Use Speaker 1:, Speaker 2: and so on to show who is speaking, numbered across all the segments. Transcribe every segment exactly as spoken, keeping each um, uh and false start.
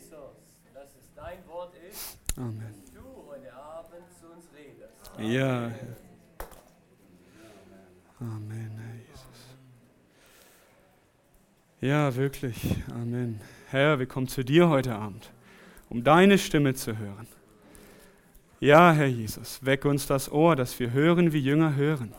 Speaker 1: Jesus, dass es dein Wort ist,
Speaker 2: Amen.
Speaker 1: dass du heute Abend zu uns redest.
Speaker 2: Ja. Amen, Herr Jesus. Ja, wirklich. Amen. Herr, wir kommen zu dir heute Abend, um deine Stimme zu hören. Ja, Herr Jesus, weck uns das Ohr, dass wir hören, wie Jünger hören.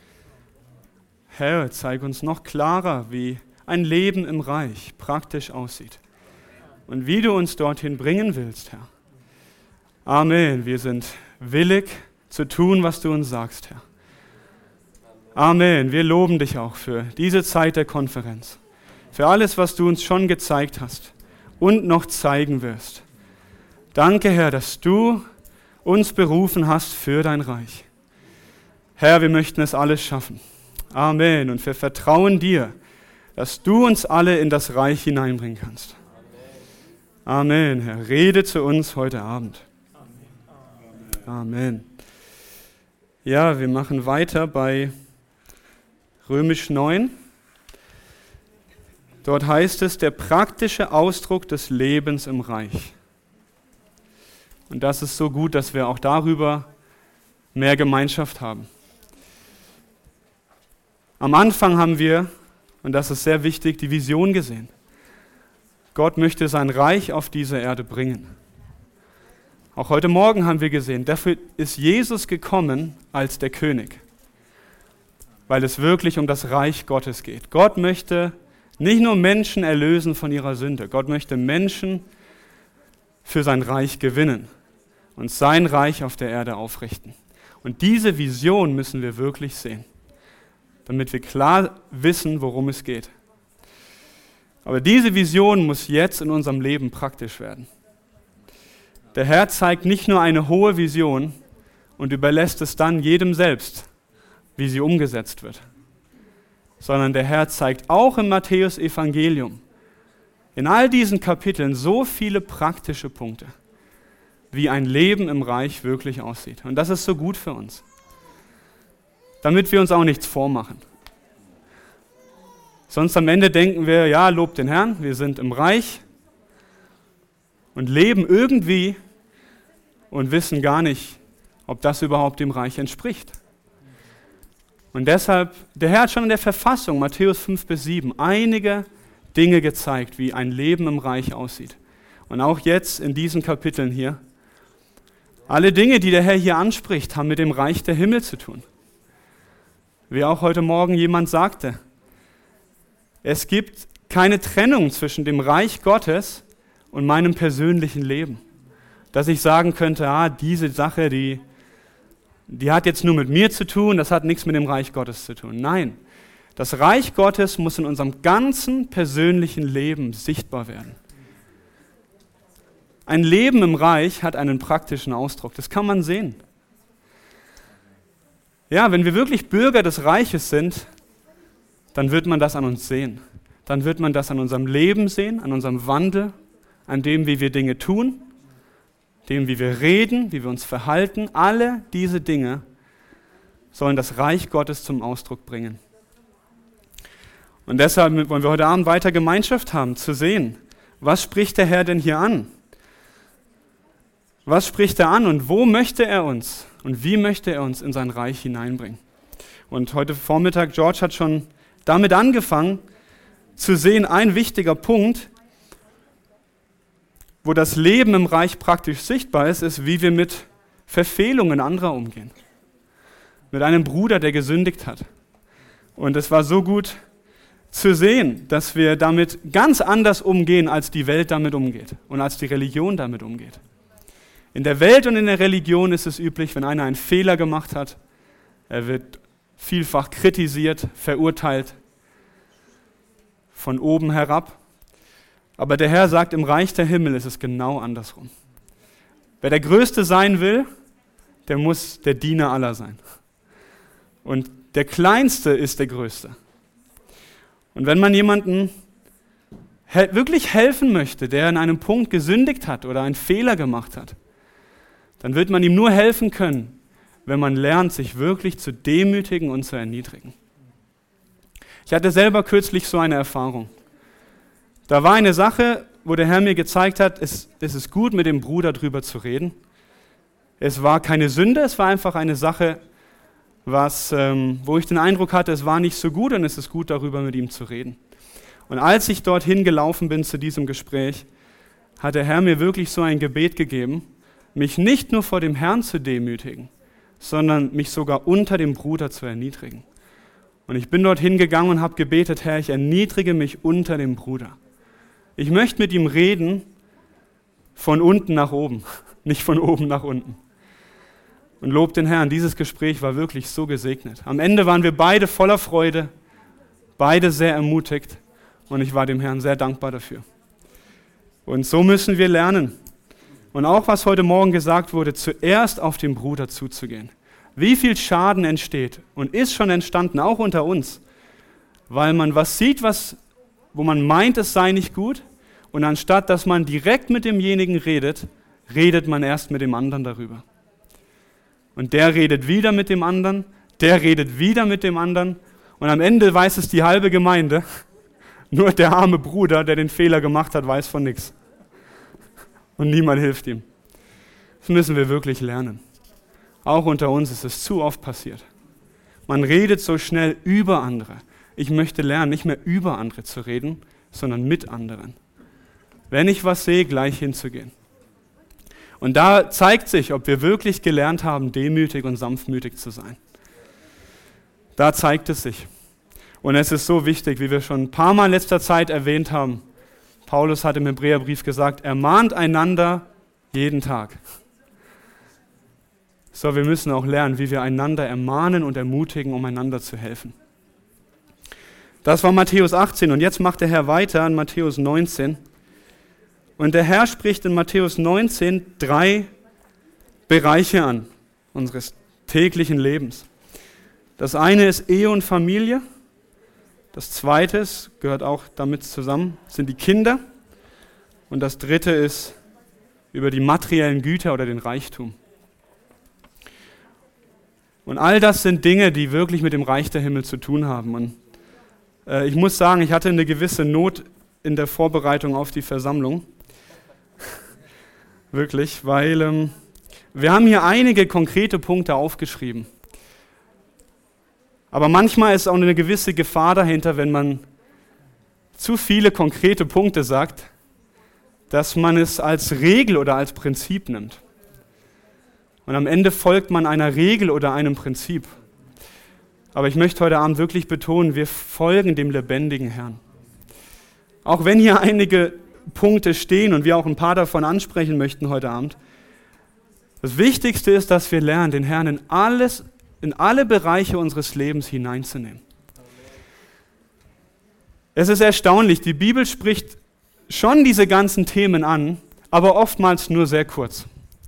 Speaker 2: Herr, zeig uns noch klarer, wie ein Leben im Reich praktisch aussieht und wie du uns dorthin bringen willst, Herr. Amen. Wir sind willig zu tun, was du uns sagst, Herr. Amen. Wir loben dich auch für diese Zeit der Konferenz, für alles, was du uns schon gezeigt hast und noch zeigen wirst. Danke, Herr, dass du uns berufen hast für dein Reich. Herr, wir möchten es alles schaffen. Amen. Und wir vertrauen dir, dass du uns alle in das Reich hineinbringen kannst. Amen. Herr, rede zu uns heute Abend. Amen. Ja, wir machen weiter bei Römisch neun. Dort heißt es, der praktische Ausdruck des Lebens im Reich. Und das ist so gut, dass wir auch darüber mehr Gemeinschaft haben. Am Anfang haben wir, und das ist sehr wichtig, die Vision gesehen. Gott möchte sein Reich auf diese Erde bringen. Auch heute Morgen haben wir gesehen, dafür ist Jesus gekommen als der König, weil es wirklich um das Reich Gottes geht. Gott möchte nicht nur Menschen erlösen von ihrer Sünde, Gott möchte Menschen für sein Reich gewinnen und sein Reich auf der Erde aufrichten. Und diese Vision müssen wir wirklich sehen, damit wir klar wissen, worum es geht. Aber diese Vision muss jetzt in unserem Leben praktisch werden. Der Herr zeigt nicht nur eine hohe Vision und überlässt es dann jedem selbst, wie sie umgesetzt wird, sondern der Herr zeigt auch im Matthäus-Evangelium in all diesen Kapiteln so viele praktische Punkte, wie ein Leben im Reich wirklich aussieht. Und das ist so gut für uns, damit wir uns auch nichts vormachen. Sonst am Ende denken wir, ja, lobt den Herrn, wir sind im Reich und leben irgendwie und wissen gar nicht, ob das überhaupt dem Reich entspricht. Und deshalb, der Herr hat schon in der Verfassung, Matthäus fünf bis sieben, einige Dinge gezeigt, wie ein Leben im Reich aussieht. Und auch jetzt in diesen Kapiteln hier. Alle Dinge, die der Herr hier anspricht, haben mit dem Reich der Himmel zu tun. Wie auch heute Morgen jemand sagte, es gibt keine Trennung zwischen dem Reich Gottes und meinem persönlichen Leben. Dass ich sagen könnte, ah, diese Sache, die, die hat jetzt nur mit mir zu tun, das hat nichts mit dem Reich Gottes zu tun. Nein, das Reich Gottes muss in unserem ganzen persönlichen Leben sichtbar werden. Ein Leben im Reich hat einen praktischen Ausdruck, das kann man sehen. Ja, wenn wir wirklich Bürger des Reiches sind, dann wird man das an uns sehen. Dann wird man das an unserem Leben sehen, an unserem Wandel, an dem, wie wir Dinge tun, dem, wie wir reden, wie wir uns verhalten. Alle diese Dinge sollen das Reich Gottes zum Ausdruck bringen. Und deshalb wollen wir heute Abend weiter Gemeinschaft haben, zu sehen, was spricht der Herr denn hier an? Was spricht er an und wo möchte er uns und wie möchte er uns in sein Reich hineinbringen? Und heute Vormittag, George hat schon damit angefangen zu sehen, ein wichtiger Punkt, wo das Leben im Reich praktisch sichtbar ist, ist, wie wir mit Verfehlungen anderer umgehen. Mit einem Bruder, der gesündigt hat. Und es war so gut zu sehen, dass wir damit ganz anders umgehen, als die Welt damit umgeht und als die Religion damit umgeht. In der Welt und in der Religion ist es üblich, wenn einer einen Fehler gemacht hat, er wird vielfach kritisiert, verurteilt, von oben herab. Aber der Herr sagt, im Reich der Himmel ist es genau andersrum. Wer der Größte sein will, der muss der Diener aller sein. Und der Kleinste ist der Größte. Und wenn man jemandem wirklich helfen möchte, der in einem Punkt gesündigt hat oder einen Fehler gemacht hat, dann wird man ihm nur helfen können, wenn man lernt, sich wirklich zu demütigen und zu erniedrigen. Ich hatte selber kürzlich so eine Erfahrung. Da war eine Sache, wo der Herr mir gezeigt hat, es, es ist gut, mit dem Bruder drüber zu reden. Es war keine Sünde, es war einfach eine Sache, was, ähm, wo ich den Eindruck hatte, es war nicht so gut und es ist gut, darüber mit ihm zu reden. Und als ich dorthin gelaufen bin zu diesem Gespräch, hat der Herr mir wirklich so ein Gebet gegeben, mich nicht nur vor dem Herrn zu demütigen, sondern mich sogar unter dem Bruder zu erniedrigen. Und ich bin dorthin gegangen und habe gebetet, Herr, ich erniedrige mich unter dem Bruder. Ich möchte mit ihm reden von unten nach oben, nicht von oben nach unten. Und lob den Herrn, dieses Gespräch war wirklich so gesegnet. Am Ende waren wir beide voller Freude, beide sehr ermutigt und ich war dem Herrn sehr dankbar dafür. Und so müssen wir lernen. Und auch was heute Morgen gesagt wurde, zuerst auf den Bruder zuzugehen. Wie viel Schaden entsteht und ist schon entstanden, auch unter uns, weil man was sieht, was, wo man meint, es sei nicht gut, und anstatt, dass man direkt mit demjenigen redet, redet man erst mit dem anderen darüber. Und der redet wieder mit dem anderen, der redet wieder mit dem anderen, und am Ende weiß es die halbe Gemeinde, nur der arme Bruder, der den Fehler gemacht hat, weiß von nichts. Und niemand hilft ihm. Das müssen wir wirklich lernen. Auch unter uns ist es zu oft passiert. Man redet so schnell über andere. Ich möchte lernen, nicht mehr über andere zu reden, sondern mit anderen. Wenn ich was sehe, gleich hinzugehen. Und da zeigt sich, ob wir wirklich gelernt haben, demütig und sanftmütig zu sein. Da zeigt es sich. Und es ist so wichtig, wie wir schon ein paar Mal in letzter Zeit erwähnt haben. Paulus hat im Hebräerbrief gesagt, ermahnt einander jeden Tag. So, wir müssen auch lernen, wie wir einander ermahnen und ermutigen, um einander zu helfen. Das war Matthäus achtzehn und jetzt macht der Herr weiter in Matthäus neunzehn. Und der Herr spricht in Matthäus neunzehn drei Bereiche an unseres täglichen Lebens. Das eine ist Ehe und Familie. Das zweite gehört auch damit zusammen, sind die Kinder. Und das dritte ist über die materiellen Güter oder den Reichtum. Und all das sind Dinge, die wirklich mit dem Reich der Himmel zu tun haben. Und äh, ich muss sagen, ich hatte eine gewisse Not in der Vorbereitung auf die Versammlung. Wirklich, weil ähm, wir haben hier einige konkrete Punkte aufgeschrieben. Aber manchmal ist auch eine gewisse Gefahr dahinter, wenn man zu viele konkrete Punkte sagt, dass man es als Regel oder als Prinzip nimmt. Und am Ende folgt man einer Regel oder einem Prinzip. Aber ich möchte heute Abend wirklich betonen, wir folgen dem lebendigen Herrn. Auch wenn hier einige Punkte stehen und wir auch ein paar davon ansprechen möchten heute Abend, das Wichtigste ist, dass wir lernen, den Herrn in alles, in alle Bereiche unseres Lebens hineinzunehmen. Es ist erstaunlich, die Bibel spricht schon diese ganzen Themen an, aber oftmals nur sehr kurz.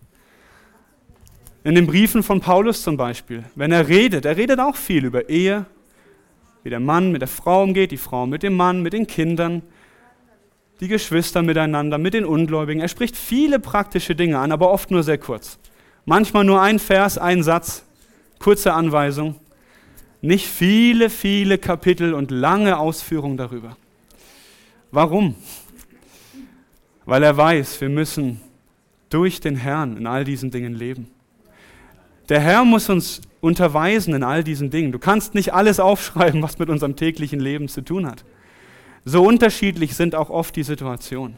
Speaker 2: In den Briefen von Paulus zum Beispiel, wenn er redet, er redet auch viel über Ehe, wie der Mann mit der Frau umgeht, die Frau mit dem Mann, mit den Kindern, die Geschwister miteinander, mit den Ungläubigen. Er spricht viele praktische Dinge an, aber oft nur sehr kurz. Manchmal nur ein Vers, ein Satz, kurze Anweisung. Nicht viele, viele Kapitel und lange Ausführungen darüber. Warum? Weil er weiß, wir müssen durch den Herrn in all diesen Dingen leben. Der Herr muss uns unterweisen in all diesen Dingen. Du kannst nicht alles aufschreiben, was mit unserem täglichen Leben zu tun hat. So unterschiedlich sind auch oft die Situationen.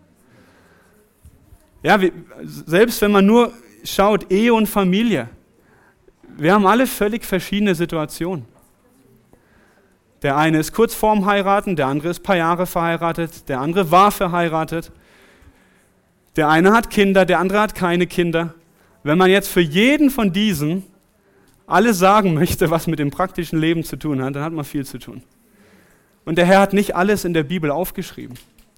Speaker 2: Ja, wir, selbst wenn man nur schaut, Ehe und Familie, wir haben alle völlig verschiedene Situationen. Der eine ist kurz vorm Heiraten, der andere ist ein paar Jahre verheiratet, der andere war verheiratet. Der eine hat Kinder, der andere hat keine Kinder. Wenn man jetzt für jeden von diesen alles sagen möchte, was mit dem praktischen Leben zu tun hat, dann hat man viel zu tun. Und der Herr hat nicht alles in der Bibel aufgeschrieben.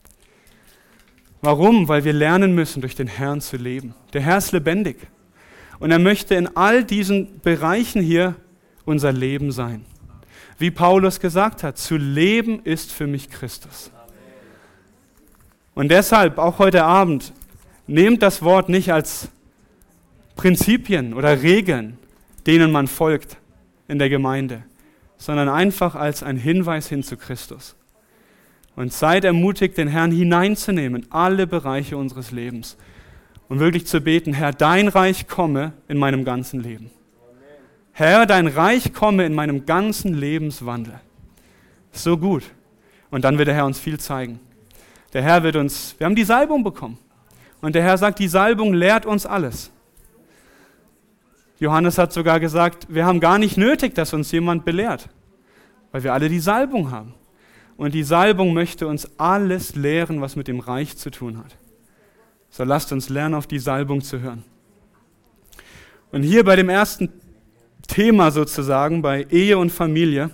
Speaker 2: Warum? Weil wir lernen müssen, durch den Herrn zu leben. Der Herr ist lebendig. Und er möchte in all diesen Bereichen hier unser Leben sein. Wie Paulus gesagt hat, zu leben ist für mich Christus. Und deshalb, auch heute Abend, nehmt das Wort nicht als Prinzipien oder Regeln, denen man folgt in der Gemeinde, sondern einfach als ein Hinweis hin zu Christus. Und seid ermutigt, den Herrn hineinzunehmen in alle Bereiche unseres Lebens. Und wirklich zu beten, Herr, dein Reich komme in meinem ganzen Leben. Herr, dein Reich komme in meinem ganzen Lebenswandel. So gut. Und dann wird der Herr uns viel zeigen. Der Herr wird uns, wir haben die Salbung bekommen. Und der Herr sagt, die Salbung lehrt uns alles. Johannes hat sogar gesagt, wir haben gar nicht nötig, dass uns jemand belehrt, weil wir alle die Salbung haben. Und die Salbung möchte uns alles lehren, was mit dem Reich zu tun hat. So lasst uns lernen, auf die Salbung zu hören. Und hier bei dem ersten Thema sozusagen, bei Ehe und Familie,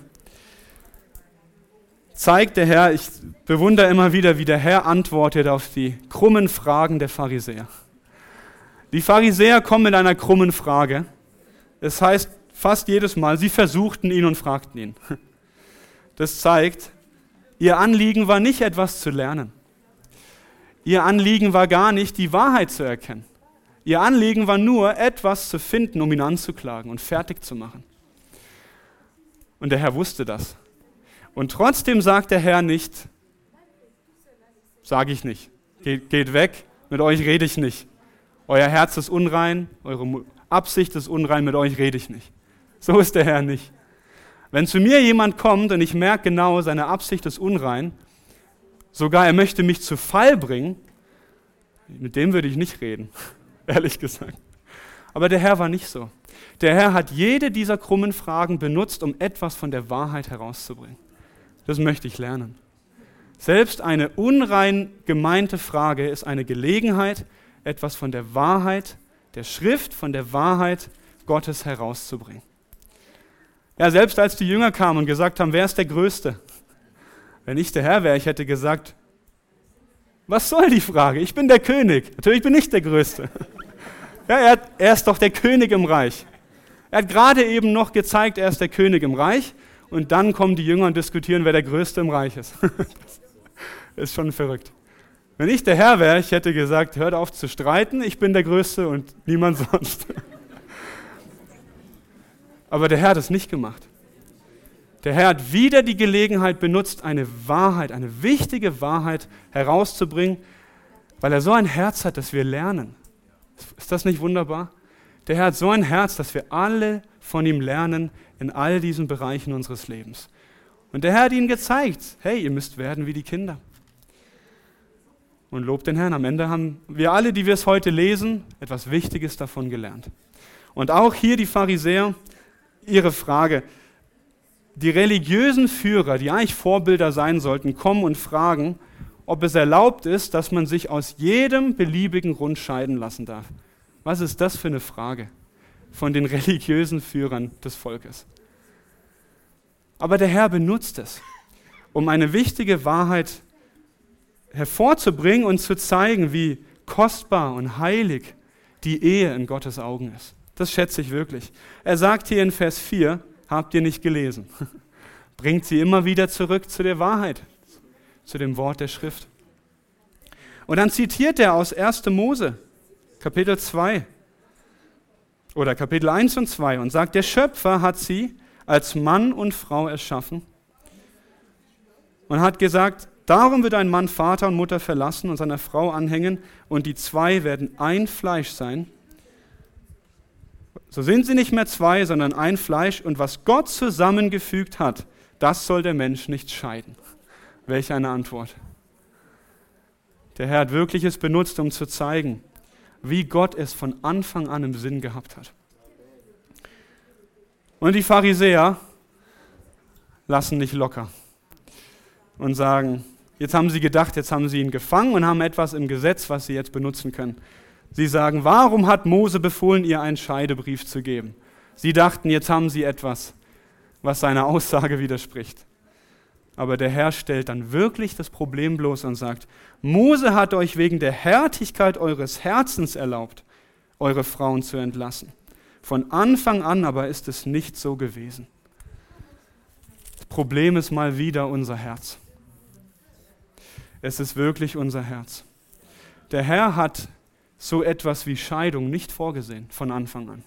Speaker 2: zeigt der Herr, ich bewundere immer wieder, wie der Herr antwortet auf die krummen Fragen der Pharisäer. Die Pharisäer kommen mit einer krummen Frage. Es heißt fast jedes Mal, sie versuchten ihn und fragten ihn. Das zeigt, ihr Anliegen war nicht etwas zu lernen. Ihr Anliegen war gar nicht, die Wahrheit zu erkennen. Ihr Anliegen war nur, etwas zu finden, um ihn anzuklagen und fertig zu machen. Und der Herr wusste das. Und trotzdem sagt der Herr nicht, sage ich nicht, geht, geht weg, mit euch rede ich nicht. Euer Herz ist unrein, eure Absicht ist unrein, mit euch rede ich nicht. So ist der Herr nicht. Wenn zu mir jemand kommt und ich merke genau, seine Absicht ist unrein, sogar er möchte mich zu Fall bringen, mit dem würde ich nicht reden, ehrlich gesagt. Aber der Herr war nicht so. Der Herr hat jede dieser krummen Fragen benutzt, um etwas von der Wahrheit herauszubringen. Das möchte ich lernen. Selbst eine unrein gemeinte Frage ist eine Gelegenheit, etwas von der Wahrheit, der Schrift, von der Wahrheit Gottes herauszubringen. Ja, selbst als die Jünger kamen und gesagt haben, wer ist der Größte? Wenn ich der Herr wäre, ich hätte gesagt, was soll die Frage? Ich bin der König. Natürlich bin ich der Größte. Ja, er, hat, er ist doch der König im Reich. Er hat gerade eben noch gezeigt, er ist der König im Reich. Und dann kommen die Jünger und diskutieren, wer der Größte im Reich ist. Das ist schon verrückt. Wenn ich der Herr wäre, ich hätte gesagt, hört auf zu streiten, ich bin der Größte und niemand sonst. Aber der Herr hat es nicht gemacht. Der Herr hat wieder die Gelegenheit benutzt, eine Wahrheit, eine wichtige Wahrheit herauszubringen, weil er so ein Herz hat, dass wir lernen. Ist das nicht wunderbar? Der Herr hat so ein Herz, dass wir alle von ihm lernen in all diesen Bereichen unseres Lebens. Und der Herr hat ihnen gezeigt, hey, ihr müsst werden wie die Kinder. Und lobt den Herrn. Am Ende haben wir alle, die wir es heute lesen, etwas Wichtiges davon gelernt. Und auch hier die Pharisäer, ihre Frage. Die religiösen Führer, die eigentlich Vorbilder sein sollten, kommen und fragen, ob es erlaubt ist, dass man sich aus jedem beliebigen Grund scheiden lassen darf. Was ist das für eine Frage von den religiösen Führern des Volkes? Aber der Herr benutzt es, um eine wichtige Wahrheit hervorzubringen und zu zeigen, wie kostbar und heilig die Ehe in Gottes Augen ist. Das schätze ich wirklich. Er sagt hier in Vers vier, habt ihr nicht gelesen. Bringt sie immer wieder zurück zu der Wahrheit, zu dem Wort der Schrift. Und dann zitiert er aus erster Mose, Kapitel zwei oder Kapitel eins und zwei und sagt, der Schöpfer hat sie als Mann und Frau erschaffen und hat gesagt, darum wird ein Mann Vater und Mutter verlassen und seiner Frau anhängen und die zwei werden ein Fleisch sein. So sind sie nicht mehr zwei, sondern ein Fleisch und was Gott zusammengefügt hat, das soll der Mensch nicht scheiden. Welch eine Antwort. Der Herr hat wirklich es benutzt, um zu zeigen, wie Gott es von Anfang an im Sinn gehabt hat. Und die Pharisäer lassen nicht locker und sagen, jetzt haben sie gedacht, jetzt haben sie ihn gefangen und haben etwas im Gesetz, was sie jetzt benutzen können. Sie sagen, warum hat Mose befohlen, ihr einen Scheidebrief zu geben? Sie dachten, jetzt haben sie etwas, was seiner Aussage widerspricht. Aber der Herr stellt dann wirklich das Problem bloß und sagt, Mose hat euch wegen der Härtigkeit eures Herzens erlaubt, eure Frauen zu entlassen. Von Anfang an aber ist es nicht so gewesen. Das Problem ist mal wieder unser Herz. Es ist wirklich unser Herz. Der Herr hat so etwas wie Scheidung nicht vorgesehen von Anfang an.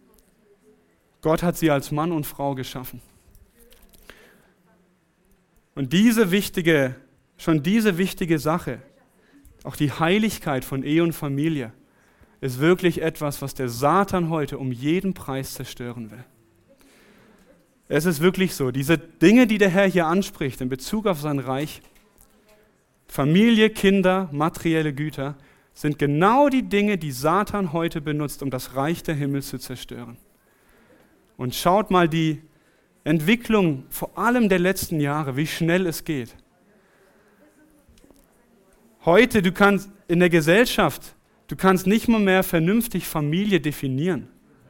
Speaker 2: Gott hat sie als Mann und Frau geschaffen. Und diese wichtige, schon diese wichtige Sache, auch die Heiligkeit von Ehe und Familie, ist wirklich etwas, was der Satan heute um jeden Preis zerstören will. Es ist wirklich so, diese Dinge, die der Herr hier anspricht in Bezug auf sein Reich, Familie, Kinder, materielle Güter, sind genau die Dinge, die Satan heute benutzt, um das Reich der Himmel zu zerstören. Und schaut mal die Entwicklung, vor allem der letzten Jahre, wie schnell es geht. Heute, du kannst in der Gesellschaft, du kannst nicht mal mehr vernünftig Familie definieren.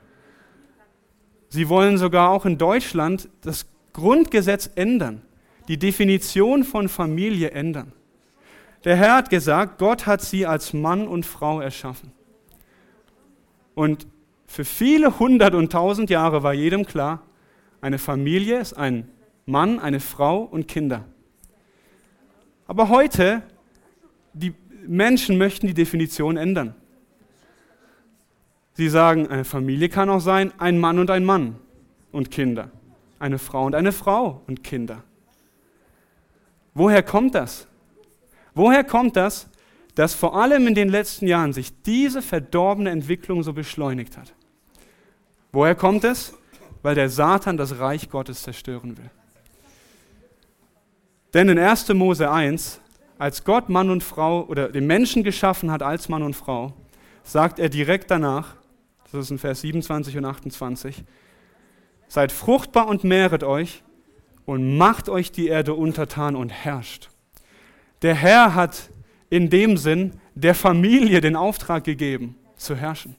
Speaker 2: Sie wollen sogar auch in Deutschland das Grundgesetz ändern, die Definition von Familie ändern. Der Herr hat gesagt, Gott hat sie als Mann und Frau erschaffen. Und für viele hundert und tausend Jahre war jedem klar, eine Familie ist ein Mann, eine Frau und Kinder. Aber heute, die Menschen möchten die Definition ändern. Sie sagen, eine Familie kann auch sein, ein Mann und ein Mann und Kinder. Eine Frau und eine Frau und Kinder. Woher kommt das? Woher kommt das, dass vor allem in den letzten Jahren sich diese verdorbene Entwicklung so beschleunigt hat? Woher kommt es? Weil der Satan das Reich Gottes zerstören will. Denn in erster Mose eins, als Gott Mann und Frau oder den Menschen geschaffen hat als Mann und Frau, sagt er direkt danach, das ist in Vers siebenundzwanzig und achtundzwanzig, seid fruchtbar und mehret euch und macht euch die Erde untertan und herrscht. Der Herr hat in dem Sinn der Familie den Auftrag gegeben, zu herrschen.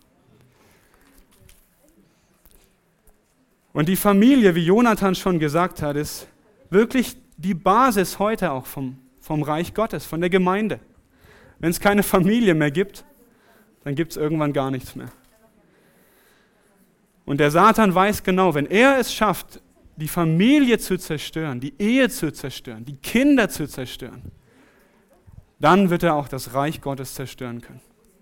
Speaker 2: Und die Familie, wie Jonathan schon gesagt hat, ist wirklich die Basis heute auch vom, vom Reich Gottes, von der Gemeinde. Wenn es keine Familie mehr gibt, dann gibt es irgendwann gar nichts mehr. Und der Satan weiß genau, wenn er es schafft, die Familie zu zerstören, die Ehe zu zerstören, die Kinder zu zerstören, dann wird er auch das Reich Gottes zerstören können.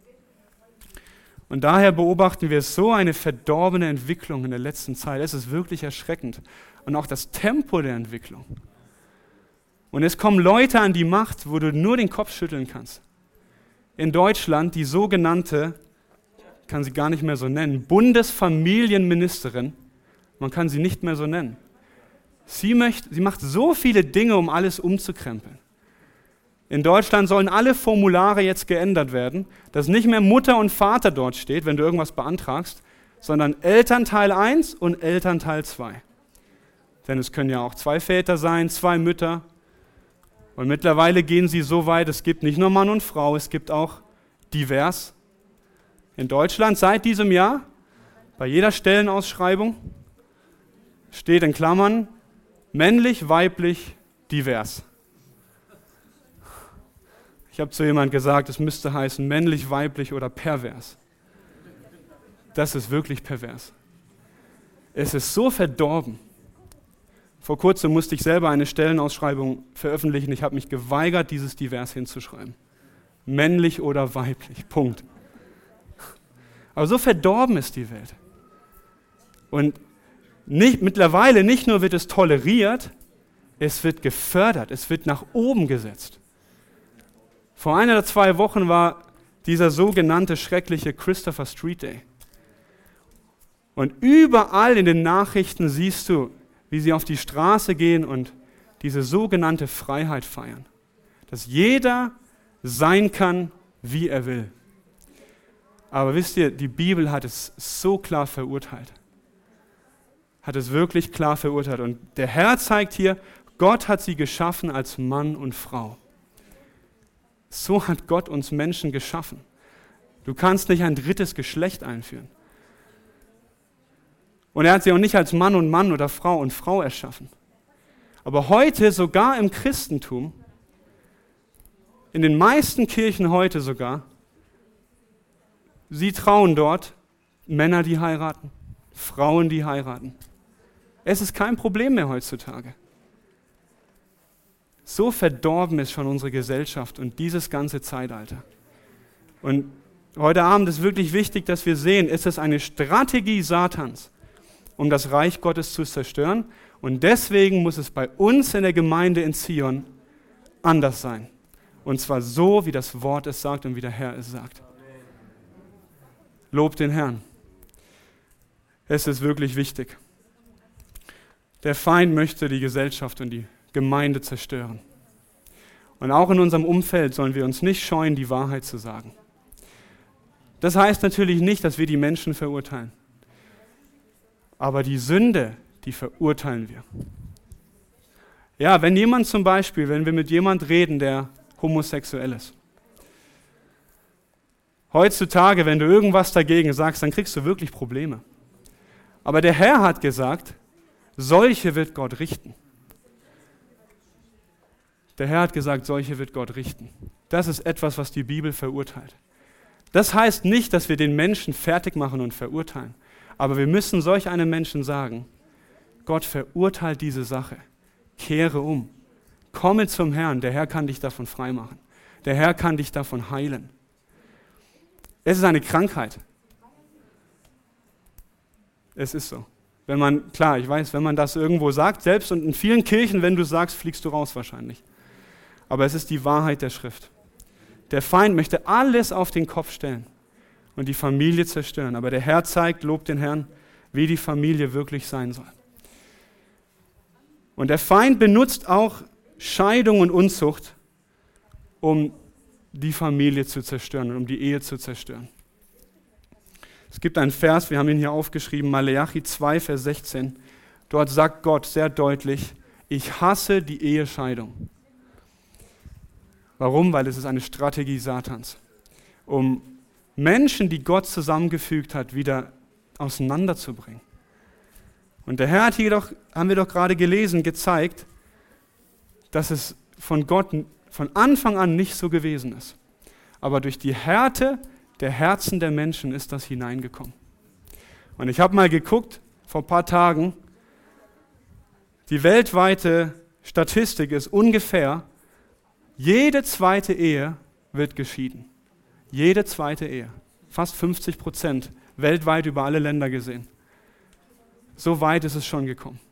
Speaker 2: Und daher beobachten wir so eine verdorbene Entwicklung in der letzten Zeit. Es ist wirklich erschreckend. Und auch das Tempo der Entwicklung. Und es kommen Leute an die Macht, wo du nur den Kopf schütteln kannst. In Deutschland die sogenannte, ich kann sie gar nicht mehr so nennen, Bundesfamilienministerin, man kann sie nicht mehr so nennen. Sie, möchte, sie macht so viele Dinge, um alles umzukrempeln. In Deutschland sollen alle Formulare jetzt geändert werden, dass nicht mehr Mutter und Vater dort steht, wenn du irgendwas beantragst, sondern Elternteil eins und Elternteil zwei. Denn es können ja auch zwei Väter sein, zwei Mütter. Und mittlerweile gehen sie so weit, es gibt nicht nur Mann und Frau, es gibt auch divers. In Deutschland seit diesem Jahr, bei jeder Stellenausschreibung, steht in Klammern männlich, weiblich, divers. Ich habe zu jemandem gesagt, es müsste heißen männlich, weiblich oder pervers. Das ist wirklich pervers. Es ist so verdorben. Vor kurzem musste ich selber eine Stellenausschreibung veröffentlichen. Ich habe mich geweigert, dieses divers hinzuschreiben. Männlich oder weiblich, Punkt. Aber so verdorben ist die Welt. Und nicht, mittlerweile nicht nur wird es toleriert, es wird gefördert, es wird nach oben gesetzt. Vor ein oder zwei Wochen war dieser sogenannte schreckliche Christopher Street Day. Und überall in den Nachrichten siehst du, wie sie auf die Straße gehen und diese sogenannte Freiheit feiern. Dass jeder sein kann, wie er will. Aber wisst ihr, die Bibel hat es so klar verurteilt. Hat es wirklich klar verurteilt. Und der Herr zeigt hier, Gott hat sie geschaffen als Mann und Frau. So hat Gott uns Menschen geschaffen. Du kannst nicht ein drittes Geschlecht einführen. Und er hat sie auch nicht als Mann und Mann oder Frau und Frau erschaffen. Aber heute, sogar im Christentum, in den meisten Kirchen heute sogar, sie trauen dort Männer, die heiraten, Frauen, die heiraten. Es ist kein Problem mehr heutzutage. So verdorben ist schon unsere Gesellschaft und dieses ganze Zeitalter. Und heute Abend ist wirklich wichtig, dass wir sehen, ist es eine Strategie Satans, um das Reich Gottes zu zerstören, Und deswegen muss es bei uns in der Gemeinde in Zion anders sein. Und zwar so, wie das Wort es sagt und wie der Herr es sagt. Lobt den Herrn. Es ist wirklich wichtig. Der Feind möchte die Gesellschaft und die Gemeinde zerstören. Und auch in unserem Umfeld sollen wir uns nicht scheuen, die Wahrheit zu sagen. Das heißt natürlich nicht, dass wir die Menschen verurteilen. Aber die Sünde, die verurteilen wir. Ja, wenn jemand zum Beispiel, wenn wir mit jemand reden, der homosexuell ist. Heutzutage, wenn du irgendwas dagegen sagst, dann kriegst du wirklich Probleme. Aber der Herr hat gesagt, solche wird Gott richten. Der Herr hat gesagt, solche wird Gott richten. Das ist etwas, was die Bibel verurteilt. Das heißt nicht, dass wir den Menschen fertig machen und verurteilen. Aber wir müssen solch einem Menschen sagen, Gott verurteilt diese Sache. Kehre um. Komme zum Herrn. Der Herr kann dich davon freimachen. Der Herr kann dich davon heilen. Es ist eine Krankheit. Es ist so. Wenn man, klar, ich weiß, wenn man das irgendwo sagt, selbst und in vielen Kirchen, wenn du sagst, fliegst du raus wahrscheinlich. Aber es ist die Wahrheit der Schrift. Der Feind möchte alles auf den Kopf stellen und die Familie zerstören. Aber der Herr zeigt, lobt den Herrn, wie die Familie wirklich sein soll. Und der Feind benutzt auch Scheidung und Unzucht, um die Familie zu zerstören und um die Ehe zu zerstören. Es gibt einen Vers, wir haben ihn hier aufgeschrieben, Maleachi zwei, Vers sechzehn. Dort sagt Gott sehr deutlich, ich hasse die Ehescheidung. Warum? Weil es ist eine Strategie Satans, um Menschen, die Gott zusammengefügt hat, wieder auseinanderzubringen. Und der Herr hat hier doch, haben wir doch gerade gelesen, gezeigt, dass es von Gott von Anfang an nicht so gewesen ist. Aber durch die Härte der Herzen der Menschen ist das hineingekommen. Und ich habe mal geguckt, vor ein paar Tagen, die weltweite Statistik ist ungefähr, jede zweite Ehe wird geschieden. Jede zweite Ehe. Fast fünfzig Prozent, weltweit über alle Länder gesehen. So weit ist es schon gekommen.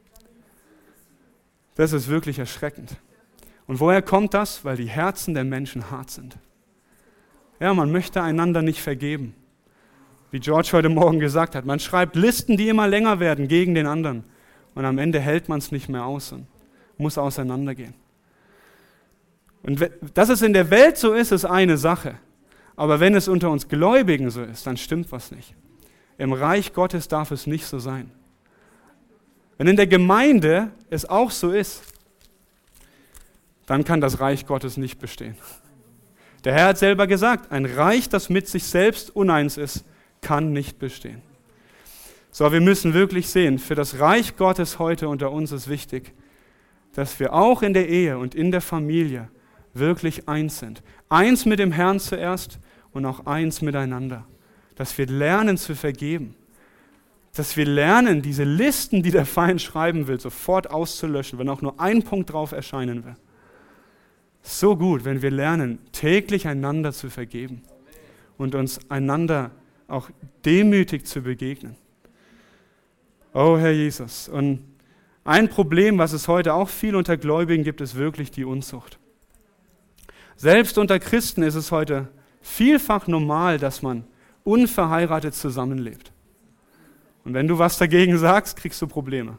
Speaker 2: Das ist wirklich erschreckend. Und woher kommt das? Weil die Herzen der Menschen hart sind. Ja, man möchte einander nicht vergeben. Wie George heute Morgen gesagt hat, man schreibt Listen, die immer länger werden gegen den anderen. Und am Ende hält man es nicht mehr aus und muss auseinandergehen. Und dass es in der Welt so ist, ist eine Sache. Aber wenn es unter uns Gläubigen so ist, dann stimmt was nicht. Im Reich Gottes darf es nicht so sein. Wenn in der Gemeinde es auch so ist, dann kann das Reich Gottes nicht bestehen. Der Herr hat selber gesagt, ein Reich, das mit sich selbst uneins ist, kann nicht bestehen. So, wir müssen wirklich sehen, für das Reich Gottes heute unter uns ist wichtig, dass wir auch in der Ehe und in der Familie wirklich eins sind. Eins mit dem Herrn zuerst und auch eins miteinander. Dass wir lernen zu vergeben. Dass wir lernen, diese Listen, die der Feind schreiben will, sofort auszulöschen, wenn auch nur ein Punkt drauf erscheinen will. So gut, wenn wir lernen, täglich einander zu vergeben und uns einander auch demütig zu begegnen. Oh Herr Jesus. Und ein Problem, was es heute auch viel unter Gläubigen gibt, ist wirklich die Unzucht. Selbst unter Christen ist es heute vielfach normal, dass man unverheiratet zusammenlebt. Und wenn du was dagegen sagst, kriegst du Probleme.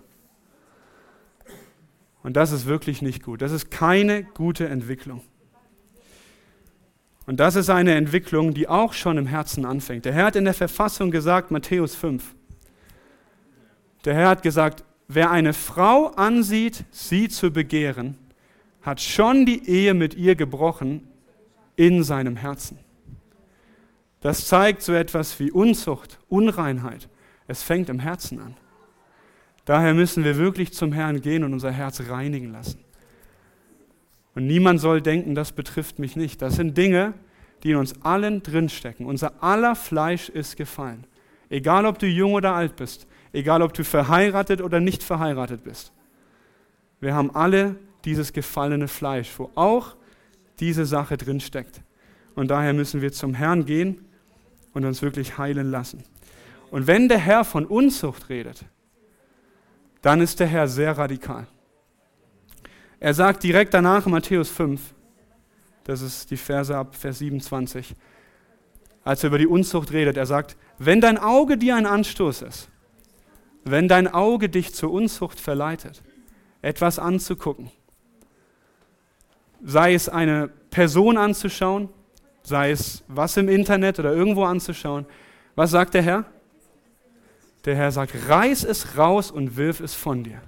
Speaker 2: Und das ist wirklich nicht gut. Das ist keine gute Entwicklung. Und das ist eine Entwicklung, die auch schon im Herzen anfängt. Der Herr hat in der Verfassung gesagt, Matthäus fünf, der Herr hat gesagt, wer eine Frau ansieht, sie zu begehren, hat schon die Ehe mit ihr gebrochen in seinem Herzen. Das zeigt so etwas wie Unzucht, Unreinheit. Es fängt im Herzen an. Daher müssen wir wirklich zum Herrn gehen und unser Herz reinigen lassen. Und niemand soll denken, das betrifft mich nicht. Das sind Dinge, die in uns allen drinstecken. Unser aller Fleisch ist gefallen. Egal, ob du jung oder alt bist. Egal, ob du verheiratet oder nicht verheiratet bist. Wir haben alle dieses gefallene Fleisch, wo auch diese Sache drinsteckt. Und daher müssen wir zum Herrn gehen und uns wirklich heilen lassen. Und wenn der Herr von Unzucht redet, dann ist der Herr sehr radikal. Er sagt direkt danach in Matthäus fünf, das ist die Verse ab Vers siebenundzwanzig, als er über die Unzucht redet, er sagt, wenn dein Auge dir ein Anstoß ist, wenn dein Auge dich zur Unzucht verleitet, etwas anzugucken, sei es eine Person anzuschauen, sei es was im Internet oder irgendwo anzuschauen, was sagt der Herr? Der Herr sagt, reiß es raus und wirf es von dir.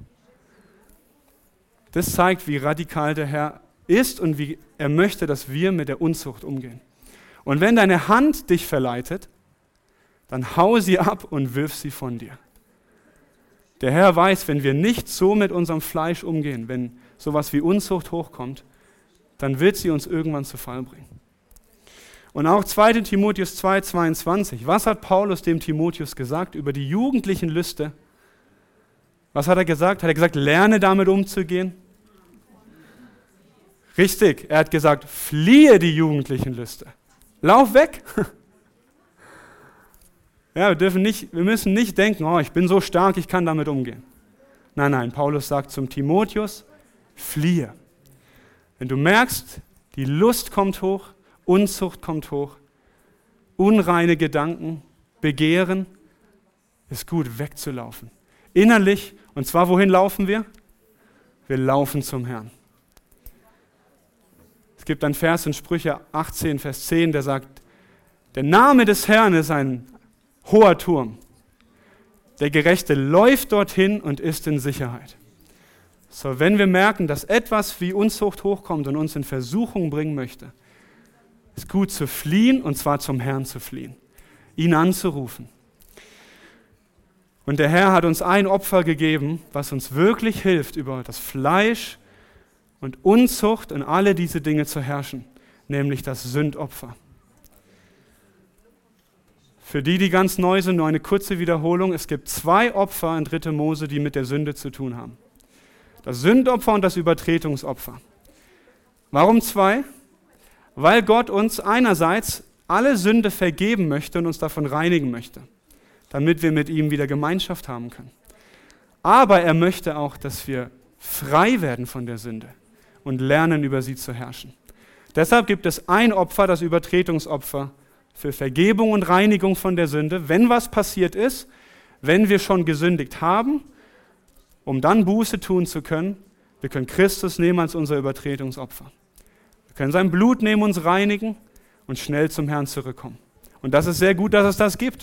Speaker 2: Das zeigt, wie radikal der Herr ist und wie er möchte, dass wir mit der Unzucht umgehen. Und wenn deine Hand dich verleitet, dann hau sie ab und wirf sie von dir. Der Herr weiß, wenn wir nicht so mit unserem Fleisch umgehen, wenn sowas wie Unzucht hochkommt, dann wird sie uns irgendwann zu Fall bringen. Und auch zweiter Timotheus zwei, zweiundzwanzig. Was hat Paulus dem Timotheus gesagt über die jugendlichen Lüste? Was hat er gesagt? Hat er gesagt, lerne damit umzugehen? Richtig, er hat gesagt, fliehe die jugendlichen Lüste. Lauf weg. Ja, wir dürfen nicht, wir müssen nicht denken, oh, ich bin so stark, ich kann damit umgehen. Nein, nein, Paulus sagt zum Timotheus, fliehe. Wenn du merkst, die Lust kommt hoch, Unzucht kommt hoch, unreine Gedanken, Begehren, ist gut, wegzulaufen. Innerlich, und zwar wohin laufen wir? Wir laufen zum Herrn. Es gibt einen Vers in Sprüche achtzehn, Vers zehn, der sagt, der Name des Herrn ist ein hoher Turm. Der Gerechte läuft dorthin und ist in Sicherheit. So, wenn wir merken, dass etwas wie Unzucht hochkommt und uns in Versuchung bringen möchte, ist gut zu fliehen, und zwar zum Herrn zu fliehen, ihn anzurufen. Und der Herr hat uns ein Opfer gegeben, was uns wirklich hilft, über das Fleisch und Unzucht und alle diese Dinge zu herrschen, nämlich das Sündopfer. Für die, die ganz neu sind, nur eine kurze Wiederholung. Es gibt zwei Opfer in dritter Mose, die mit der Sünde zu tun haben. Das Sündopfer und das Übertretungsopfer. Warum zwei? Weil Gott uns einerseits alle Sünde vergeben möchte und uns davon reinigen möchte, damit wir mit ihm wieder Gemeinschaft haben können. Aber er möchte auch, dass wir frei werden von der Sünde und lernen, über sie zu herrschen. Deshalb gibt es ein Opfer, das Übertretungsopfer, für Vergebung und Reinigung von der Sünde, wenn was passiert ist, wenn wir schon gesündigt haben, um dann Buße tun zu können. Wir können Christus nehmen als unser Übertretungsopfer. Wir können sein Blut nehmen, uns reinigen und schnell zum Herrn zurückkommen. Und das ist sehr gut, dass es das gibt,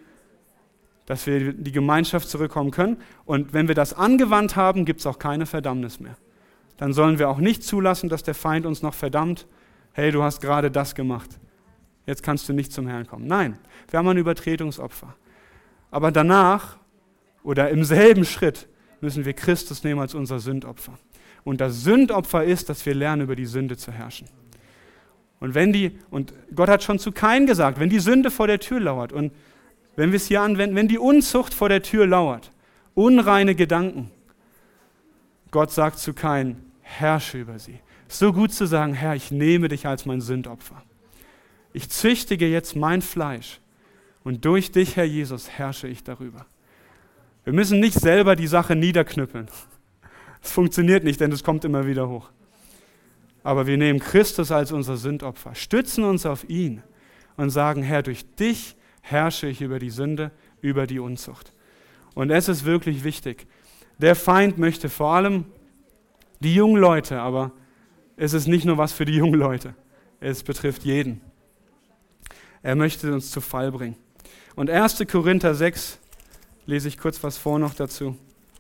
Speaker 2: dass wir die Gemeinschaft zurückkommen können. Und wenn wir das angewandt haben, gibt es auch keine Verdammnis mehr. Dann sollen wir auch nicht zulassen, dass der Feind uns noch verdammt, hey, du hast gerade das gemacht. Jetzt kannst du nicht zum Herrn kommen. Nein, wir haben ein Übertretungsopfer. Aber danach oder im selben Schritt müssen wir Christus nehmen als unser Sündopfer. Und das Sündopfer ist, dass wir lernen, über die Sünde zu herrschen. Und wenn die, und Gott hat schon zu Kain gesagt, wenn die Sünde vor der Tür lauert und wenn wir es hier anwenden, wenn die Unzucht vor der Tür lauert, unreine Gedanken, Gott sagt zu Kain, herrsche über sie. So gut zu sagen, Herr, ich nehme dich als mein Sündopfer. Ich züchtige jetzt mein Fleisch und durch dich, Herr Jesus, herrsche ich darüber. Wir müssen nicht selber die Sache niederknüppeln. Es funktioniert nicht, denn es kommt immer wieder hoch. Aber wir nehmen Christus als unser Sündopfer, stützen uns auf ihn und sagen, Herr, durch dich herrsche ich über die Sünde, über die Unzucht. Und es ist wirklich wichtig. Der Feind möchte vor allem die jungen Leute, aber es ist nicht nur was für die jungen Leute. Es betrifft jeden. Er möchte uns zu Fall bringen. Und erster Korinther sechs, lese ich kurz was vor noch dazu.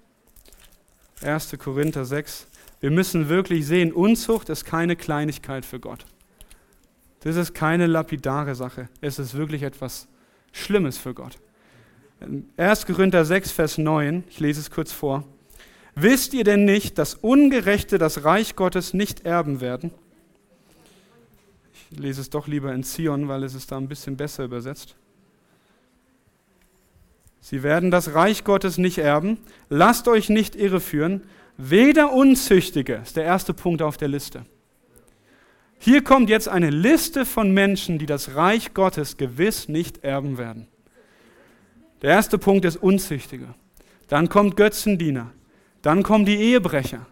Speaker 2: erster Korinther sechs. Wir müssen wirklich sehen, Unzucht ist keine Kleinigkeit für Gott. Das ist keine lapidare Sache. Es ist wirklich etwas Schlimmes für Gott. erster Korinther sechs, Vers neun, ich lese es kurz vor. Wisst ihr denn nicht, dass Ungerechte das Reich Gottes nicht erben werden? Ich lese es doch lieber in Zion, weil es ist da ein bisschen besser übersetzt. Sie werden das Reich Gottes nicht erben. Lasst euch nicht irreführen. Weder Unzüchtige, ist der erste Punkt auf der Liste. Hier kommt jetzt eine Liste von Menschen, die das Reich Gottes gewiss nicht erben werden. Der erste Punkt ist Unzüchtige. Dann kommt Götzendiener, Dann kommen die Ehebrecher.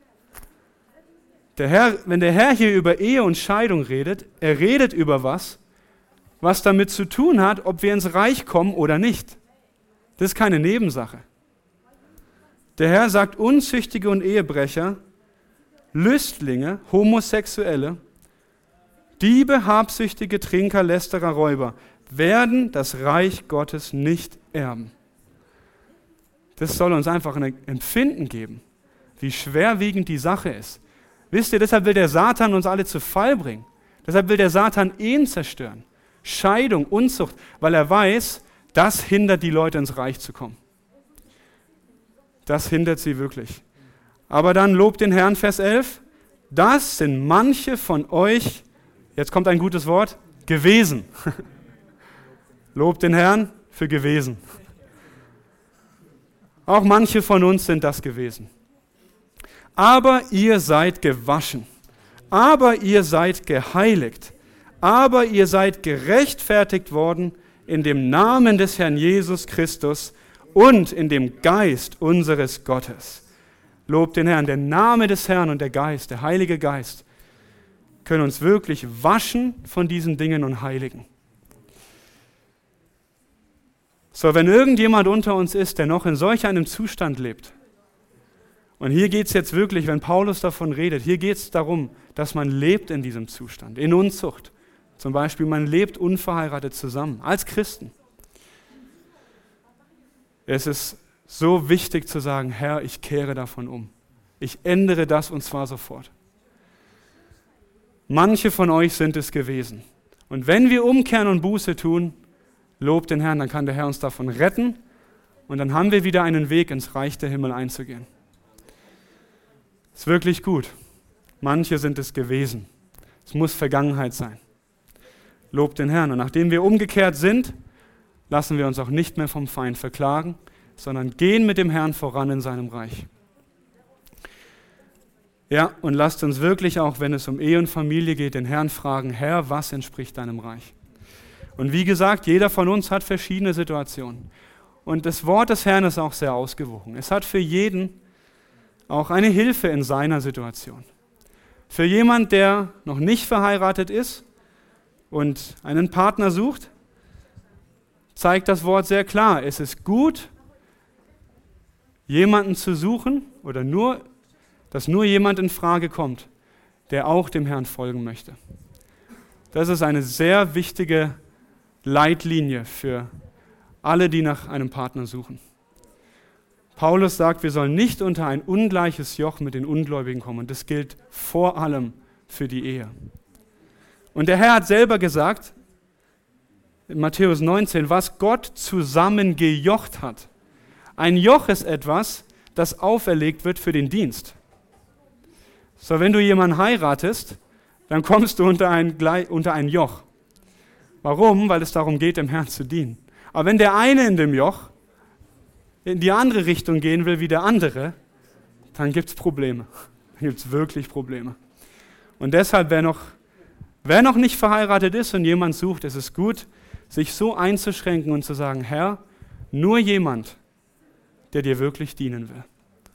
Speaker 2: Der Herr, wenn der Herr hier über Ehe und Scheidung redet, er redet über was, was damit zu tun hat, ob wir ins Reich kommen oder nicht. Das ist keine Nebensache. Der Herr sagt, Unzüchtige und Ehebrecher, Lüstlinge, Homosexuelle, Diebe, Habsüchtige, Trinker, Lästerer, Räuber werden das Reich Gottes nicht erben. Das soll uns einfach ein Empfinden geben, wie schwerwiegend die Sache ist. Wisst ihr, deshalb will der Satan uns alle zu Fall bringen. Deshalb will der Satan Ehen zerstören. Scheidung, Unzucht, weil er weiß, das hindert die Leute ins Reich zu kommen. Das hindert sie wirklich. Aber dann lobt den Herrn, Vers elf, das sind manche von euch, jetzt kommt ein gutes Wort, gewesen. Lobt den Herrn für gewesen. Auch manche von uns sind das gewesen. Aber ihr seid gewaschen, aber ihr seid geheiligt, aber ihr seid gerechtfertigt worden in dem Namen des Herrn Jesus Christus und in dem Geist unseres Gottes. Lobt den Herrn, der Name des Herrn und der Geist, der Heilige Geist, können uns wirklich waschen von diesen Dingen und heiligen. So, wenn irgendjemand unter uns ist, der noch in solch einem Zustand lebt, und hier geht es jetzt wirklich, wenn Paulus davon redet, hier geht es darum, dass man lebt in diesem Zustand, in Unzucht. Zum Beispiel, man lebt unverheiratet zusammen, als Christen. Es ist so wichtig zu sagen, Herr, ich kehre davon um. Ich ändere das und zwar sofort. Manche von euch sind es gewesen. Und wenn wir umkehren und Buße tun, lobt den Herrn, dann kann der Herr uns davon retten und dann haben wir wieder einen Weg, ins Reich der Himmel einzugehen. Ist wirklich gut. Manche sind es gewesen. Es muss Vergangenheit sein. Lobt den Herrn. Und nachdem wir umgekehrt sind, lassen wir uns auch nicht mehr vom Feind verklagen, sondern gehen mit dem Herrn voran in seinem Reich. Ja, und lasst uns wirklich auch, wenn es um Ehe und Familie geht, den Herrn fragen, Herr, was entspricht deinem Reich? Und wie gesagt, jeder von uns hat verschiedene Situationen. Und das Wort des Herrn ist auch sehr ausgewogen. Es hat für jeden auch eine Hilfe in seiner Situation. Für jemand, der noch nicht verheiratet ist und einen Partner sucht, zeigt das Wort sehr klar. Es ist gut, jemanden zu suchen oder nur, dass nur jemand in Frage kommt, der auch dem Herrn folgen möchte. Das ist eine sehr wichtige Leitlinie für alle, die nach einem Partner suchen. Paulus sagt, wir sollen nicht unter ein ungleiches Joch mit den Ungläubigen kommen. Und das gilt vor allem für die Ehe. Und der Herr hat selber gesagt, in Matthäus neunzehn, was Gott zusammengejocht hat. Ein Joch ist etwas, das auferlegt wird für den Dienst. So, wenn du jemanden heiratest, dann kommst du unter ein, unter ein Joch. Warum? Weil es darum geht, dem Herrn zu dienen. Aber wenn der eine in dem Joch in die andere Richtung gehen will wie der andere, dann gibt es Probleme. Dann gibt es wirklich Probleme. Und deshalb, wer noch, wer noch nicht verheiratet ist und jemand sucht, ist es gut, sich so einzuschränken und zu sagen, Herr, nur jemand, der dir wirklich dienen will.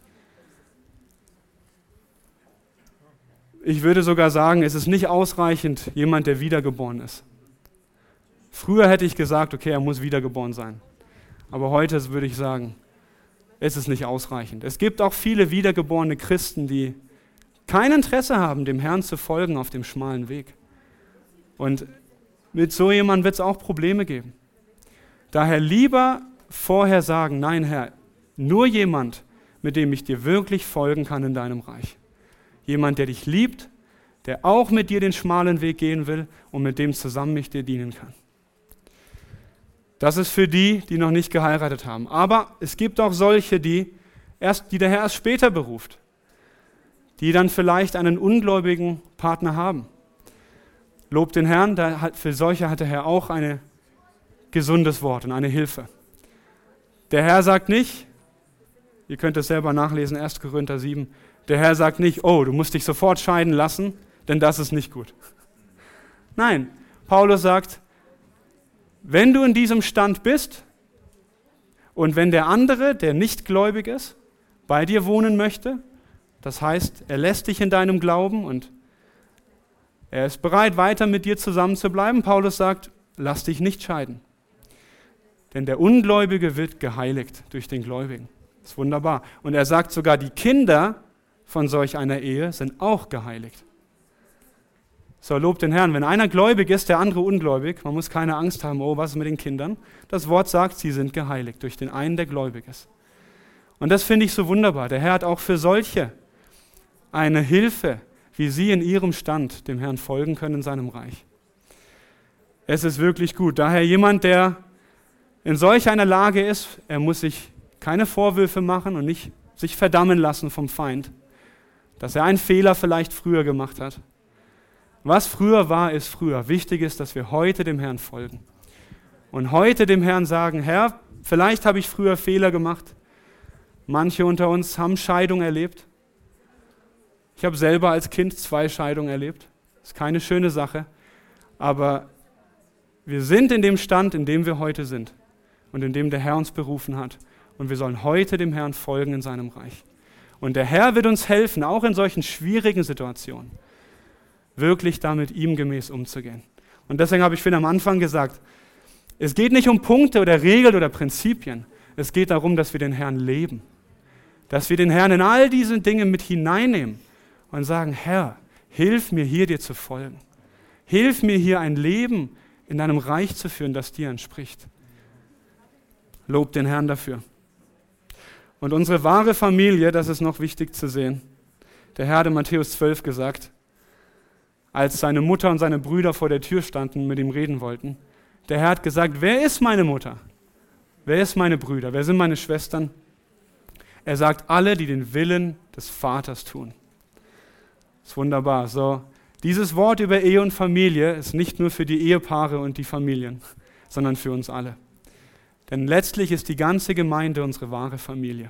Speaker 2: Ich würde sogar sagen, es ist nicht ausreichend, jemand, der wiedergeboren ist. Früher hätte ich gesagt, okay, er muss wiedergeboren sein. Aber heute würde ich sagen, es ist nicht ausreichend. Es gibt auch viele wiedergeborene Christen, die kein Interesse haben, dem Herrn zu folgen auf dem schmalen Weg. Und mit so jemandem wird es auch Probleme geben. Daher lieber vorher sagen, nein Herr, nur jemand, mit dem ich dir wirklich folgen kann in deinem Reich. Jemand, der dich liebt, der auch mit dir den schmalen Weg gehen will und mit dem zusammen ich dir dienen kann. Das ist für die, die noch nicht geheiratet haben. Aber es gibt auch solche, die, erst, die der Herr erst später beruft, die dann vielleicht einen ungläubigen Partner haben. Lobt den Herrn, da hat, für solche hat der Herr auch ein gesundes Wort und eine Hilfe. Der Herr sagt nicht, ihr könnt es selber nachlesen, erster Korinther sieben, der Herr sagt nicht, oh, du musst dich sofort scheiden lassen, denn das ist nicht gut. Nein, Paulus sagt, wenn du in diesem Stand bist und wenn der andere, der nicht gläubig ist, bei dir wohnen möchte. Das heißt, er lässt dich in deinem Glauben und er ist bereit, weiter mit dir zusammen zu bleiben. Paulus sagt, lass dich nicht scheiden. Denn der Ungläubige wird geheiligt durch den Gläubigen. Das ist wunderbar. Und er sagt sogar, die Kinder von solch einer Ehe sind auch geheiligt. So, lobt den Herrn. Wenn einer gläubig ist, der andere ungläubig, man muss keine Angst haben, oh, was ist mit den Kindern? Das Wort sagt, sie sind geheiligt durch den einen, der gläubig ist. Und das finde ich so wunderbar. Der Herr hat auch für solche eine Hilfe, wie sie in ihrem Stand dem Herrn folgen können in seinem Reich. Es ist wirklich gut. Daher jemand, der in solch einer Lage ist, er muss sich keine Vorwürfe machen und nicht sich verdammen lassen vom Feind, dass er einen Fehler vielleicht früher gemacht hat. Was früher war, ist früher. Wichtig ist, dass wir heute dem Herrn folgen. Und heute dem Herrn sagen, Herr, vielleicht habe ich früher Fehler gemacht. Manche unter uns haben Scheidung erlebt. Ich habe selber als Kind zwei Scheidungen erlebt. Das ist keine schöne Sache. Aber wir sind in dem Stand, in dem wir heute sind. Und in dem der Herr uns berufen hat. Und wir sollen heute dem Herrn folgen in seinem Reich. Und der Herr wird uns helfen, auch in solchen schwierigen Situationen, wirklich damit ihm gemäß umzugehen. Und deswegen habe ich vorhin am Anfang gesagt, es geht nicht um Punkte oder Regeln oder Prinzipien. Es geht darum, dass wir den Herrn leben. Dass wir den Herrn in all diese Dinge mit hineinnehmen und sagen, Herr, hilf mir hier dir zu folgen. Hilf mir hier ein Leben in deinem Reich zu führen, das dir entspricht. Lob den Herrn dafür. Und unsere wahre Familie, das ist noch wichtig zu sehen. Der Herr hat in Matthäus zwölf gesagt, als seine Mutter und seine Brüder vor der Tür standen und mit ihm reden wollten. Der Herr hat gesagt, wer ist meine Mutter? Wer ist meine Brüder? Wer sind meine Schwestern? Er sagt, alle, die den Willen des Vaters tun. Das ist wunderbar. So, dieses Wort über Ehe und Familie ist nicht nur für die Ehepaare und die Familien, sondern für uns alle. Denn letztlich ist die ganze Gemeinde unsere wahre Familie.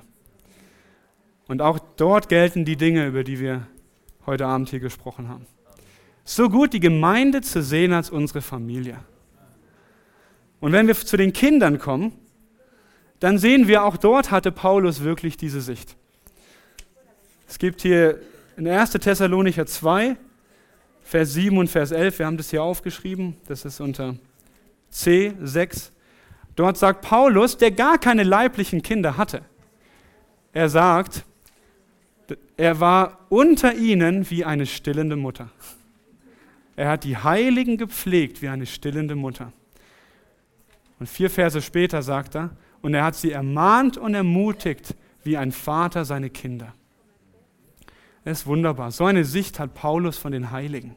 Speaker 2: Und auch dort gelten die Dinge, über die wir heute Abend hier gesprochen haben. So gut, die Gemeinde zu sehen als unsere Familie. Und wenn wir zu den Kindern kommen, dann sehen wir, auch dort hatte Paulus wirklich diese Sicht. Es gibt hier in erster Thessalonicher zwei, Vers sieben und Vers elf, wir haben das hier aufgeschrieben, das ist unter C sechs. Dort sagt Paulus, der gar keine leiblichen Kinder hatte. Er sagt, er war unter ihnen wie eine stillende Mutter. Er hat die Heiligen gepflegt wie eine stillende Mutter. Und vier Verse später sagt er, und er hat sie ermahnt und ermutigt wie ein Vater seine Kinder. Das ist wunderbar. So eine Sicht hat Paulus von den Heiligen.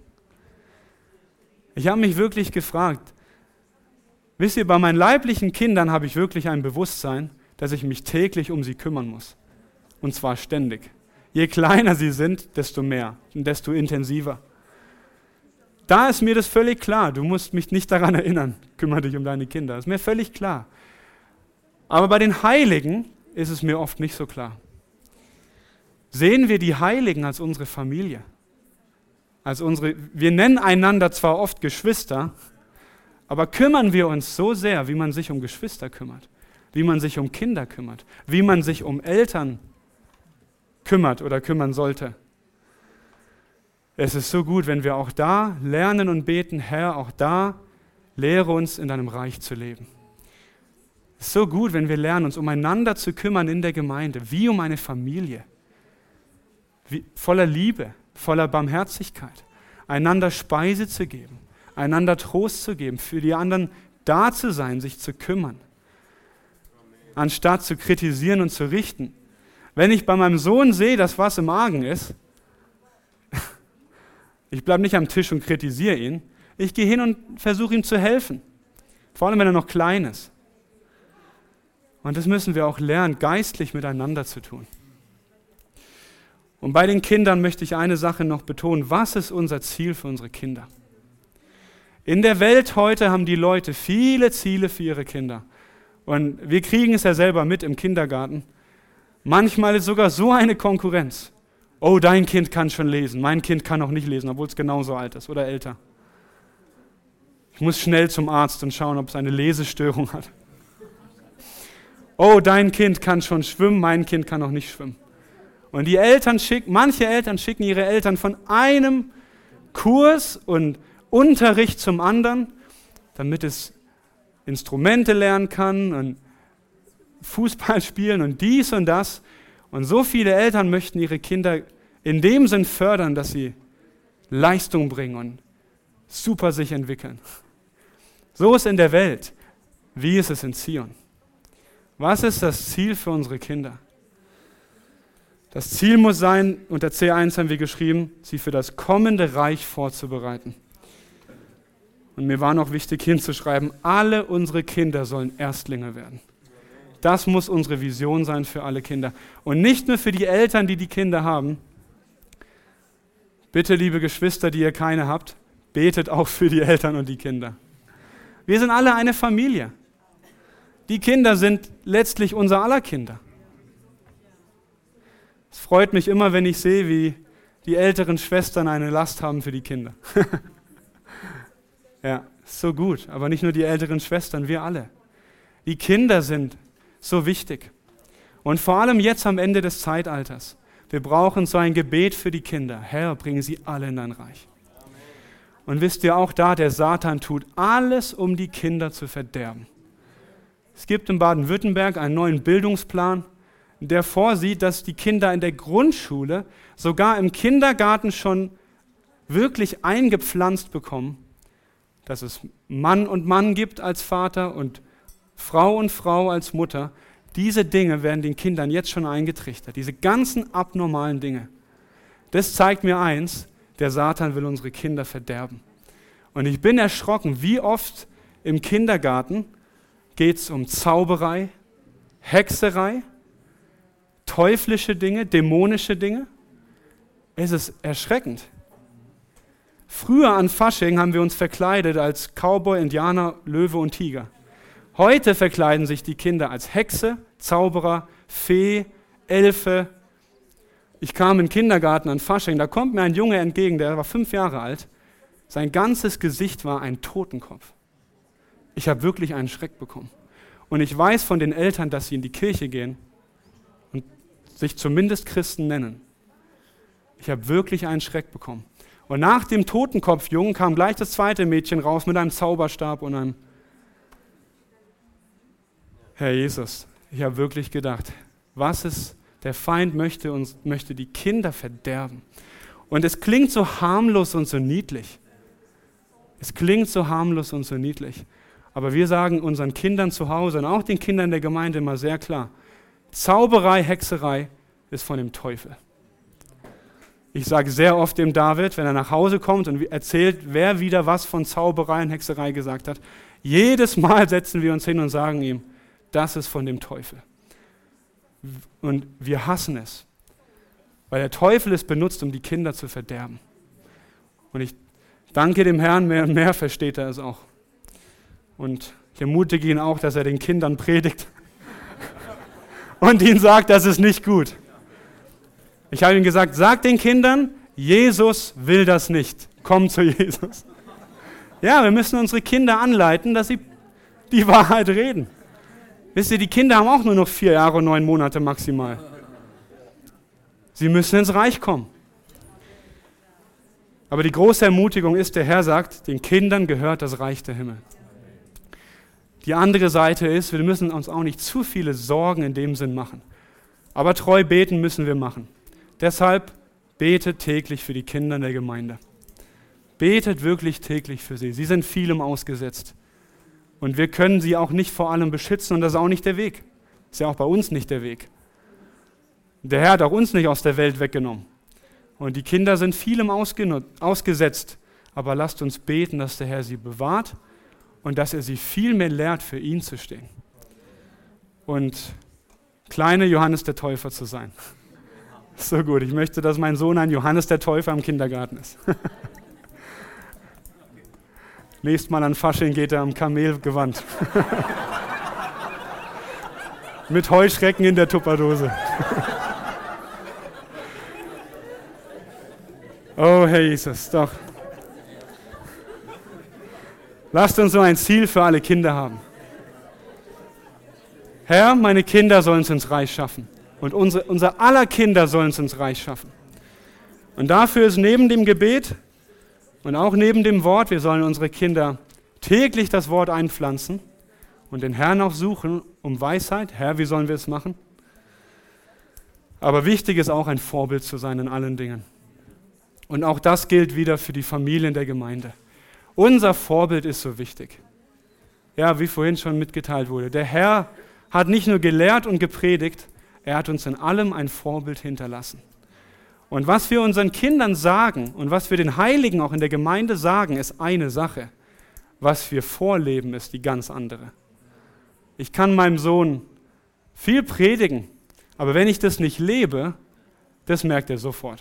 Speaker 2: Ich habe mich wirklich gefragt, wisst ihr, bei meinen leiblichen Kindern habe ich wirklich ein Bewusstsein, dass ich mich täglich um sie kümmern muss. Und zwar ständig. Je kleiner sie sind, desto mehr und desto intensiver. Da ist mir das völlig klar. Du musst mich nicht daran erinnern, kümmere dich um deine Kinder. Das ist mir völlig klar. Aber bei den Heiligen ist es mir oft nicht so klar. Sehen wir die Heiligen als unsere Familie? Als unsere, wir nennen einander zwar oft Geschwister, aber kümmern wir uns so sehr, wie man sich um Geschwister kümmert, wie man sich um Kinder kümmert, wie man sich um Eltern kümmert oder kümmern sollte. Es ist so gut, wenn wir auch da lernen und beten, Herr, auch da lehre uns in deinem Reich zu leben. Es ist so gut, wenn wir lernen, uns umeinander zu kümmern in der Gemeinde, wie um eine Familie, wie, voller Liebe, voller Barmherzigkeit, einander Speise zu geben, einander Trost zu geben, für die anderen da zu sein, sich zu kümmern, anstatt zu kritisieren und zu richten. Wenn ich bei meinem Sohn sehe, dass was im Argen ist, ich bleibe nicht am Tisch und kritisiere ihn. Ich gehe hin und versuche ihm zu helfen. Vor allem, wenn er noch klein ist. Und das müssen wir auch lernen, geistlich miteinander zu tun. Und bei den Kindern möchte ich eine Sache noch betonen. Was ist unser Ziel für unsere Kinder? In der Welt heute haben die Leute viele Ziele für ihre Kinder. Und wir kriegen es ja selber mit im Kindergarten. Manchmal ist sogar so eine Konkurrenz. Oh, dein Kind kann schon lesen, mein Kind kann noch nicht lesen, obwohl es genauso alt ist oder älter. Ich muss schnell zum Arzt und schauen, ob es eine Lesestörung hat. Oh, dein Kind kann schon schwimmen, mein Kind kann noch nicht schwimmen. Und die Eltern schicken, manche Eltern schicken ihre Eltern von einem Kurs und Unterricht zum anderen, damit es Instrumente lernen kann und Fußball spielen und dies und das. Und so viele Eltern möchten ihre Kinder in dem Sinn fördern, dass sie Leistung bringen und super sich entwickeln. So ist in der Welt. Wie ist es in Zion? Was ist das Ziel für unsere Kinder? Das Ziel muss sein, unter C eins haben wir geschrieben, sie für das kommende Reich vorzubereiten. Und mir war noch wichtig hinzuschreiben, alle unsere Kinder sollen Erstlinge werden. Das muss unsere Vision sein für alle Kinder. Und nicht nur für die Eltern, die die Kinder haben. Bitte, liebe Geschwister, die ihr keine habt, betet auch für die Eltern und die Kinder. Wir sind alle eine Familie. Die Kinder sind letztlich unser aller Kinder. Es freut mich immer, wenn ich sehe, wie die älteren Schwestern eine Last haben für die Kinder. Ja, ist so gut. Aber nicht nur die älteren Schwestern, wir alle. Die Kinder sind so wichtig. Und vor allem jetzt am Ende des Zeitalters. Wir brauchen so ein Gebet für die Kinder. Herr, bringe sie alle in dein Reich. Und wisst ihr auch da, der Satan tut alles, um die Kinder zu verderben. Es gibt in Baden-Württemberg einen neuen Bildungsplan, der vorsieht, dass die Kinder in der Grundschule, sogar im Kindergarten schon wirklich eingepflanzt bekommen, dass es Mann und Mann gibt als Vater und Frau und Frau als Mutter. Diese Dinge werden den Kindern jetzt schon eingetrichtert, diese ganzen abnormalen Dinge. Das zeigt mir eins, der Satan will unsere Kinder verderben. Und ich bin erschrocken, wie oft im Kindergarten geht es um Zauberei, Hexerei, teuflische Dinge, dämonische Dinge. Es ist erschreckend. Früher an Fasching haben wir uns verkleidet als Cowboy, Indianer, Löwe und Tiger. Heute verkleiden sich die Kinder als Hexe, Zauberer, Fee, Elfe. Ich kam in den Kindergarten an Fasching, da kommt mir ein Junge entgegen, der war fünf Jahre alt. Sein ganzes Gesicht war ein Totenkopf. Ich habe wirklich einen Schreck bekommen. Und ich weiß von den Eltern, dass sie in die Kirche gehen und sich zumindest Christen nennen. Ich habe wirklich einen Schreck bekommen. Und nach dem Totenkopfjungen kam gleich das zweite Mädchen raus mit einem Zauberstab und einem... Herr Jesus, ich habe wirklich gedacht, was ist, der Feind möchte uns, möchte die Kinder verderben. Und es klingt so harmlos und so niedlich. Es klingt so harmlos und so niedlich. Aber wir sagen unseren Kindern zu Hause und auch den Kindern der Gemeinde immer sehr klar, Zauberei, Hexerei ist von dem Teufel. Ich sage sehr oft dem David, wenn er nach Hause kommt und erzählt, wer wieder was von Zauberei und Hexerei gesagt hat, jedes Mal setzen wir uns hin und sagen ihm, das ist von dem Teufel. Und wir hassen es, weil der Teufel es benutzt, um die Kinder zu verderben. Und ich danke dem Herrn, mehr und mehr versteht er es auch. Und ich ermutige ihn auch, dass er den Kindern predigt und ihnen sagt, das ist nicht gut. Ich habe ihm gesagt, sag den Kindern, Jesus will das nicht. Komm zu Jesus. Ja, wir müssen unsere Kinder anleiten, dass sie die Wahrheit reden. Wisst ihr, die Kinder haben auch nur noch vier Jahre und neun Monate maximal. Sie müssen ins Reich kommen. Aber die große Ermutigung ist, der Herr sagt, den Kindern gehört das Reich der Himmel. Die andere Seite ist, wir müssen uns auch nicht zu viele Sorgen in dem Sinn machen. Aber treu beten müssen wir machen. Deshalb betet täglich für die Kinder der Gemeinde. Betet wirklich täglich für sie. Sie sind vielem ausgesetzt. Und wir können sie auch nicht vor allem beschützen und das ist auch nicht der Weg. Ist ja auch bei uns nicht der Weg. Der Herr hat auch uns nicht aus der Welt weggenommen. Und die Kinder sind vielem ausgesetzt. Aber lasst uns beten, dass der Herr sie bewahrt und dass er sie viel mehr lehrt, für ihn zu stehen. Und kleine Johannes der Täufer zu sein. So gut, ich möchte, dass mein Sohn ein Johannes der Täufer im Kindergarten ist. Nächstes Mal an Fasching geht er am Kamelgewand. Mit Heuschrecken in der Tupperdose. Oh, Herr Jesus, doch. Lasst uns so ein Ziel für alle Kinder haben. Herr, meine Kinder sollen es ins Reich schaffen. Und unsere, unser aller Kinder sollen es ins Reich schaffen. Und dafür ist neben dem Gebet und auch neben dem Wort, wir sollen unsere Kinder täglich das Wort einpflanzen und den Herrn auch suchen um Weisheit. Herr, wie sollen wir es machen? Aber wichtig ist auch, ein Vorbild zu sein in allen Dingen. Und auch das gilt wieder für die Familien der Gemeinde. Unser Vorbild ist so wichtig. Ja, wie vorhin schon mitgeteilt wurde. Der Herr hat nicht nur gelehrt und gepredigt, er hat uns in allem ein Vorbild hinterlassen. Und was wir unseren Kindern sagen und was wir den Heiligen auch in der Gemeinde sagen, ist eine Sache. Was wir vorleben, ist die ganz andere. Ich kann meinem Sohn viel predigen, aber wenn ich das nicht lebe, das merkt er sofort.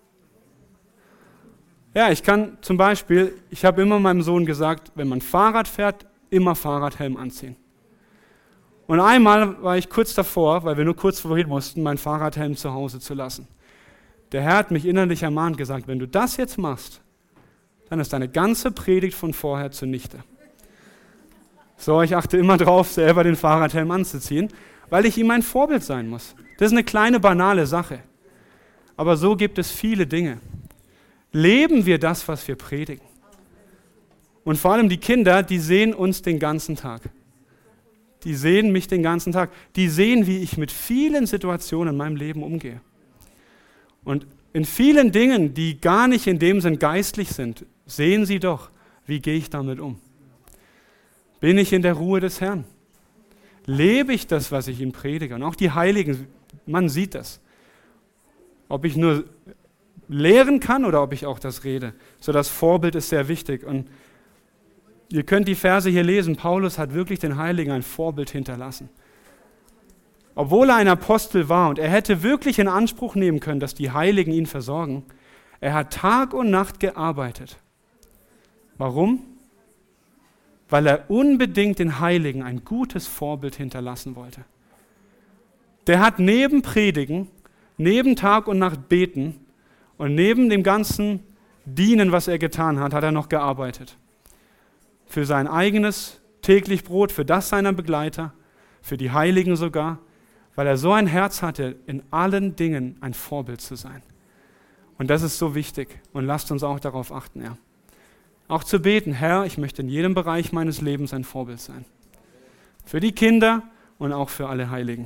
Speaker 2: Ja, ich kann zum Beispiel, ich habe immer meinem Sohn gesagt, wenn man Fahrrad fährt, immer Fahrradhelm anziehen. Und einmal war ich kurz davor, weil wir nur kurz vorhin mussten, meinen Fahrradhelm zu Hause zu lassen. Der Herr hat mich innerlich ermahnt gesagt, wenn du das jetzt machst, dann ist deine ganze Predigt von vorher zunichte. So, ich achte immer drauf, selber den Fahrradhelm anzuziehen, weil ich ihm ein Vorbild sein muss. Das ist eine kleine, banale Sache. Aber so gibt es viele Dinge. Leben wir das, was wir predigen. Und vor allem die Kinder, die sehen uns den ganzen Tag. Die sehen mich den ganzen Tag. Die sehen, wie ich mit vielen Situationen in meinem Leben umgehe. Und in vielen Dingen, die gar nicht in dem Sinn geistlich sind, sehen sie doch, wie gehe ich damit um. Bin ich in der Ruhe des Herrn? Lebe ich das, was ich ihnen predige? Und auch die Heiligen, man sieht das. Ob ich nur lehren kann oder ob ich auch das rede. So, das Vorbild ist sehr wichtig. Und ihr könnt die Verse hier lesen. Paulus hat wirklich den Heiligen ein Vorbild hinterlassen. Obwohl er ein Apostel war und er hätte wirklich in Anspruch nehmen können, dass die Heiligen ihn versorgen, er hat Tag und Nacht gearbeitet. Warum? Weil er unbedingt den Heiligen ein gutes Vorbild hinterlassen wollte. Der hat neben Predigen, neben Tag und Nacht beten und neben dem ganzen Dienen, was er getan hat, hat er noch gearbeitet. Für sein eigenes täglich Brot, für das seiner Begleiter, für die Heiligen sogar, weil er so ein Herz hatte, in allen Dingen ein Vorbild zu sein. Und das ist so wichtig und lasst uns auch darauf achten, ja. Auch zu beten, Herr, ich möchte in jedem Bereich meines Lebens ein Vorbild sein. Für die Kinder und auch für alle Heiligen.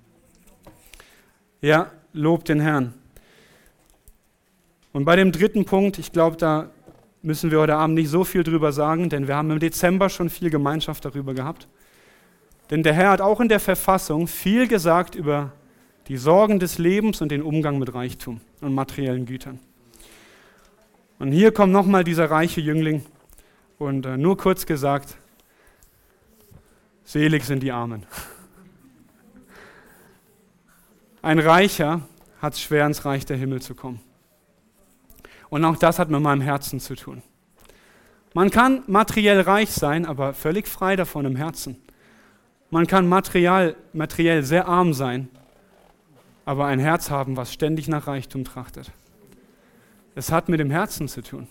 Speaker 2: Ja, lobt den Herrn. Und bei dem dritten Punkt, ich glaube, da müssen wir heute Abend nicht so viel drüber sagen, denn wir haben im Dezember schon viel Gemeinschaft darüber gehabt. Denn der Herr hat auch in der Verfassung viel gesagt über die Sorgen des Lebens und den Umgang mit Reichtum und materiellen Gütern. Und hier kommt nochmal dieser reiche Jüngling und äh, nur kurz gesagt, selig sind die Armen. Ein Reicher hat es schwer, ins Reich der Himmel zu kommen. Und auch das hat mit meinem Herzen zu tun. Man kann materiell reich sein, aber völlig frei davon im Herzen. Man kann materiell, materiell sehr arm sein, aber ein Herz haben, was ständig nach Reichtum trachtet. Es hat mit dem Herzen zu tun.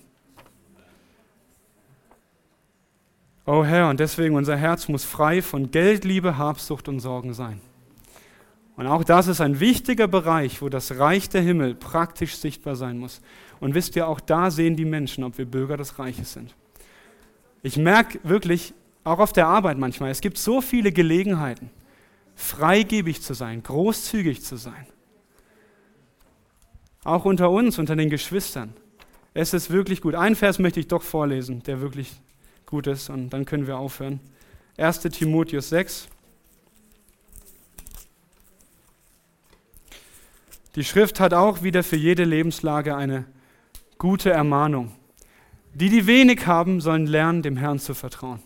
Speaker 2: Oh Herr, und deswegen unser Herz muss frei von Geld, Liebe, Habsucht und Sorgen sein. Und auch das ist ein wichtiger Bereich, wo das Reich der Himmel praktisch sichtbar sein muss. Und wisst ihr, auch da sehen die Menschen, ob wir Bürger des Reiches sind. Ich merke wirklich, auch auf der Arbeit manchmal, es gibt so viele Gelegenheiten, freigebig zu sein, großzügig zu sein. Auch unter uns, unter den Geschwistern. Es ist wirklich gut. Einen Vers möchte ich doch vorlesen, der wirklich gut ist, und dann können wir aufhören. erster Timotheus sechs. Die Schrift hat auch wieder für jede Lebenslage eine gute Ermahnung. Die, die wenig haben, sollen lernen, dem Herrn zu vertrauen.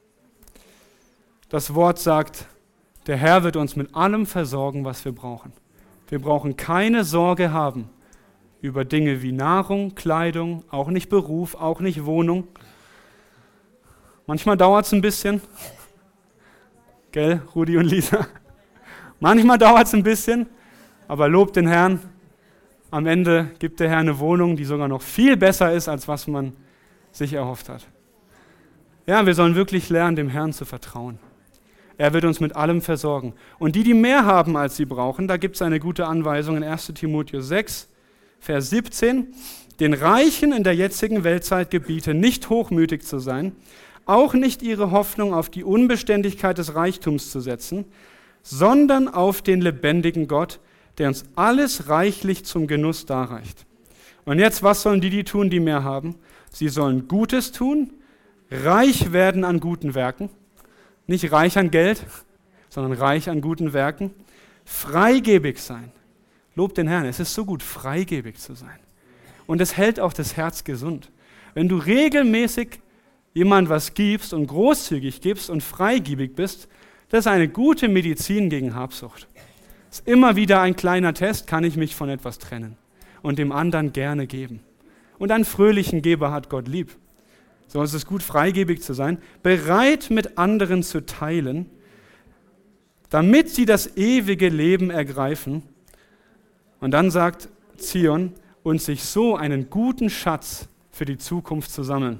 Speaker 2: Das Wort sagt, der Herr wird uns mit allem versorgen, was wir brauchen. Wir brauchen keine Sorge haben über Dinge wie Nahrung, Kleidung, auch nicht Beruf, auch nicht Wohnung. Manchmal dauert es ein bisschen. Gell, Rudi und Lisa? Manchmal dauert es ein bisschen, aber lobt den Herrn. Am Ende gibt der Herr eine Wohnung, die sogar noch viel besser ist, als was man sich erhofft hat. Ja, wir sollen wirklich lernen, dem Herrn zu vertrauen. Er wird uns mit allem versorgen. Und die, die mehr haben, als sie brauchen, da gibt es eine gute Anweisung in erster Timotheus sechs, Vers siebzehn. Den Reichen in der jetzigen Weltzeit gebiete, nicht hochmütig zu sein, auch nicht ihre Hoffnung auf die Unbeständigkeit des Reichtums zu setzen, sondern auf den lebendigen Gott, der uns alles reichlich zum Genuss darreicht. Und jetzt, was sollen die, die tun, die mehr haben? Sie sollen Gutes tun, reich werden an guten Werken, nicht reich an Geld, sondern reich an guten Werken, freigebig sein. Lob den Herrn, es ist so gut, freigebig zu sein. Und es hält auch das Herz gesund. Wenn du regelmäßig jemand was gibst und großzügig gibst und freigebig bist, das ist eine gute Medizin gegen Habsucht. Es ist immer wieder ein kleiner Test, kann ich mich von etwas trennen und dem anderen gerne geben. Und einen fröhlichen Geber hat Gott lieb. So ist es gut, freigebig zu sein, bereit mit anderen zu teilen, damit sie das ewige Leben ergreifen. Und dann sagt Zion, und sich so einen guten Schatz für die Zukunft zu sammeln.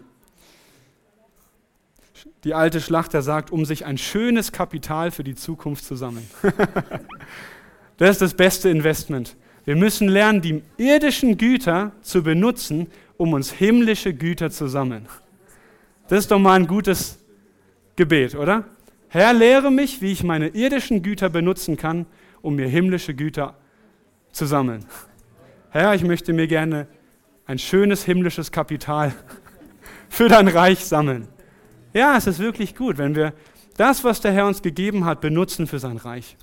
Speaker 2: Die alte Schlachter sagt, um sich ein schönes Kapital für die Zukunft zu sammeln. Das ist das beste Investment. Wir müssen lernen, die irdischen Güter zu benutzen, um uns himmlische Güter zu sammeln. Das ist doch mal ein gutes Gebet, oder? Herr, lehre mich, wie ich meine irdischen Güter benutzen kann, um mir himmlische Güter zu sammeln. Herr, ich möchte mir gerne ein schönes himmlisches Kapital für dein Reich sammeln. Ja, es ist wirklich gut, wenn wir das, was der Herr uns gegeben hat, benutzen für sein Reich.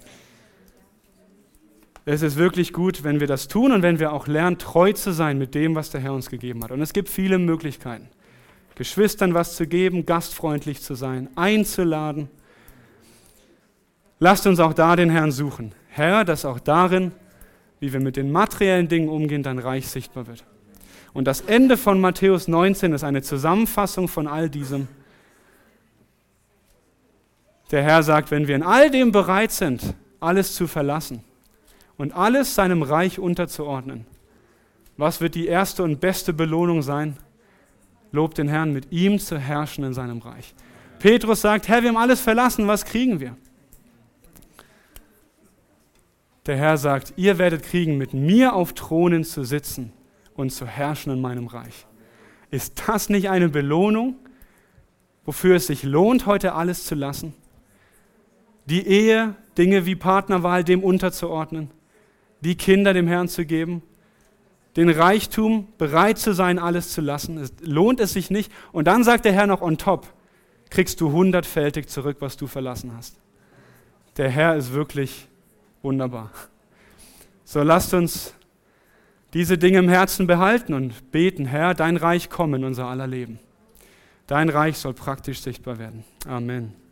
Speaker 2: Es ist wirklich gut, wenn wir das tun und wenn wir auch lernen, treu zu sein mit dem, was der Herr uns gegeben hat. Und es gibt viele Möglichkeiten. Geschwistern was zu geben, gastfreundlich zu sein, einzuladen. Lasst uns auch da den Herrn suchen. Herr, dass auch darin, wie wir mit den materiellen Dingen umgehen, dein Reich sichtbar wird. Und das Ende von Matthäus neunzehn ist eine Zusammenfassung von all diesem. Der Herr sagt, wenn wir in all dem bereit sind, alles zu verlassen und alles seinem Reich unterzuordnen, was wird die erste und beste Belohnung sein? Lobt den Herrn, mit ihm zu herrschen in seinem Reich. Petrus sagt, Herr, wir haben alles verlassen, was kriegen wir? Der Herr sagt, ihr werdet kriegen, mit mir auf Thronen zu sitzen und zu herrschen in meinem Reich. Ist das nicht eine Belohnung, wofür es sich lohnt, heute alles zu lassen? Die Ehe, Dinge wie Partnerwahl dem unterzuordnen, die Kinder dem Herrn zu geben, den Reichtum, bereit zu sein, alles zu lassen. Es lohnt es sich nicht. Und dann sagt der Herr noch on top, kriegst du hundertfältig zurück, was du verlassen hast. Der Herr ist wirklich wunderbar. So lasst uns diese Dinge im Herzen behalten und beten, Herr, dein Reich komme in unser aller Leben. Dein Reich soll praktisch sichtbar werden. Amen.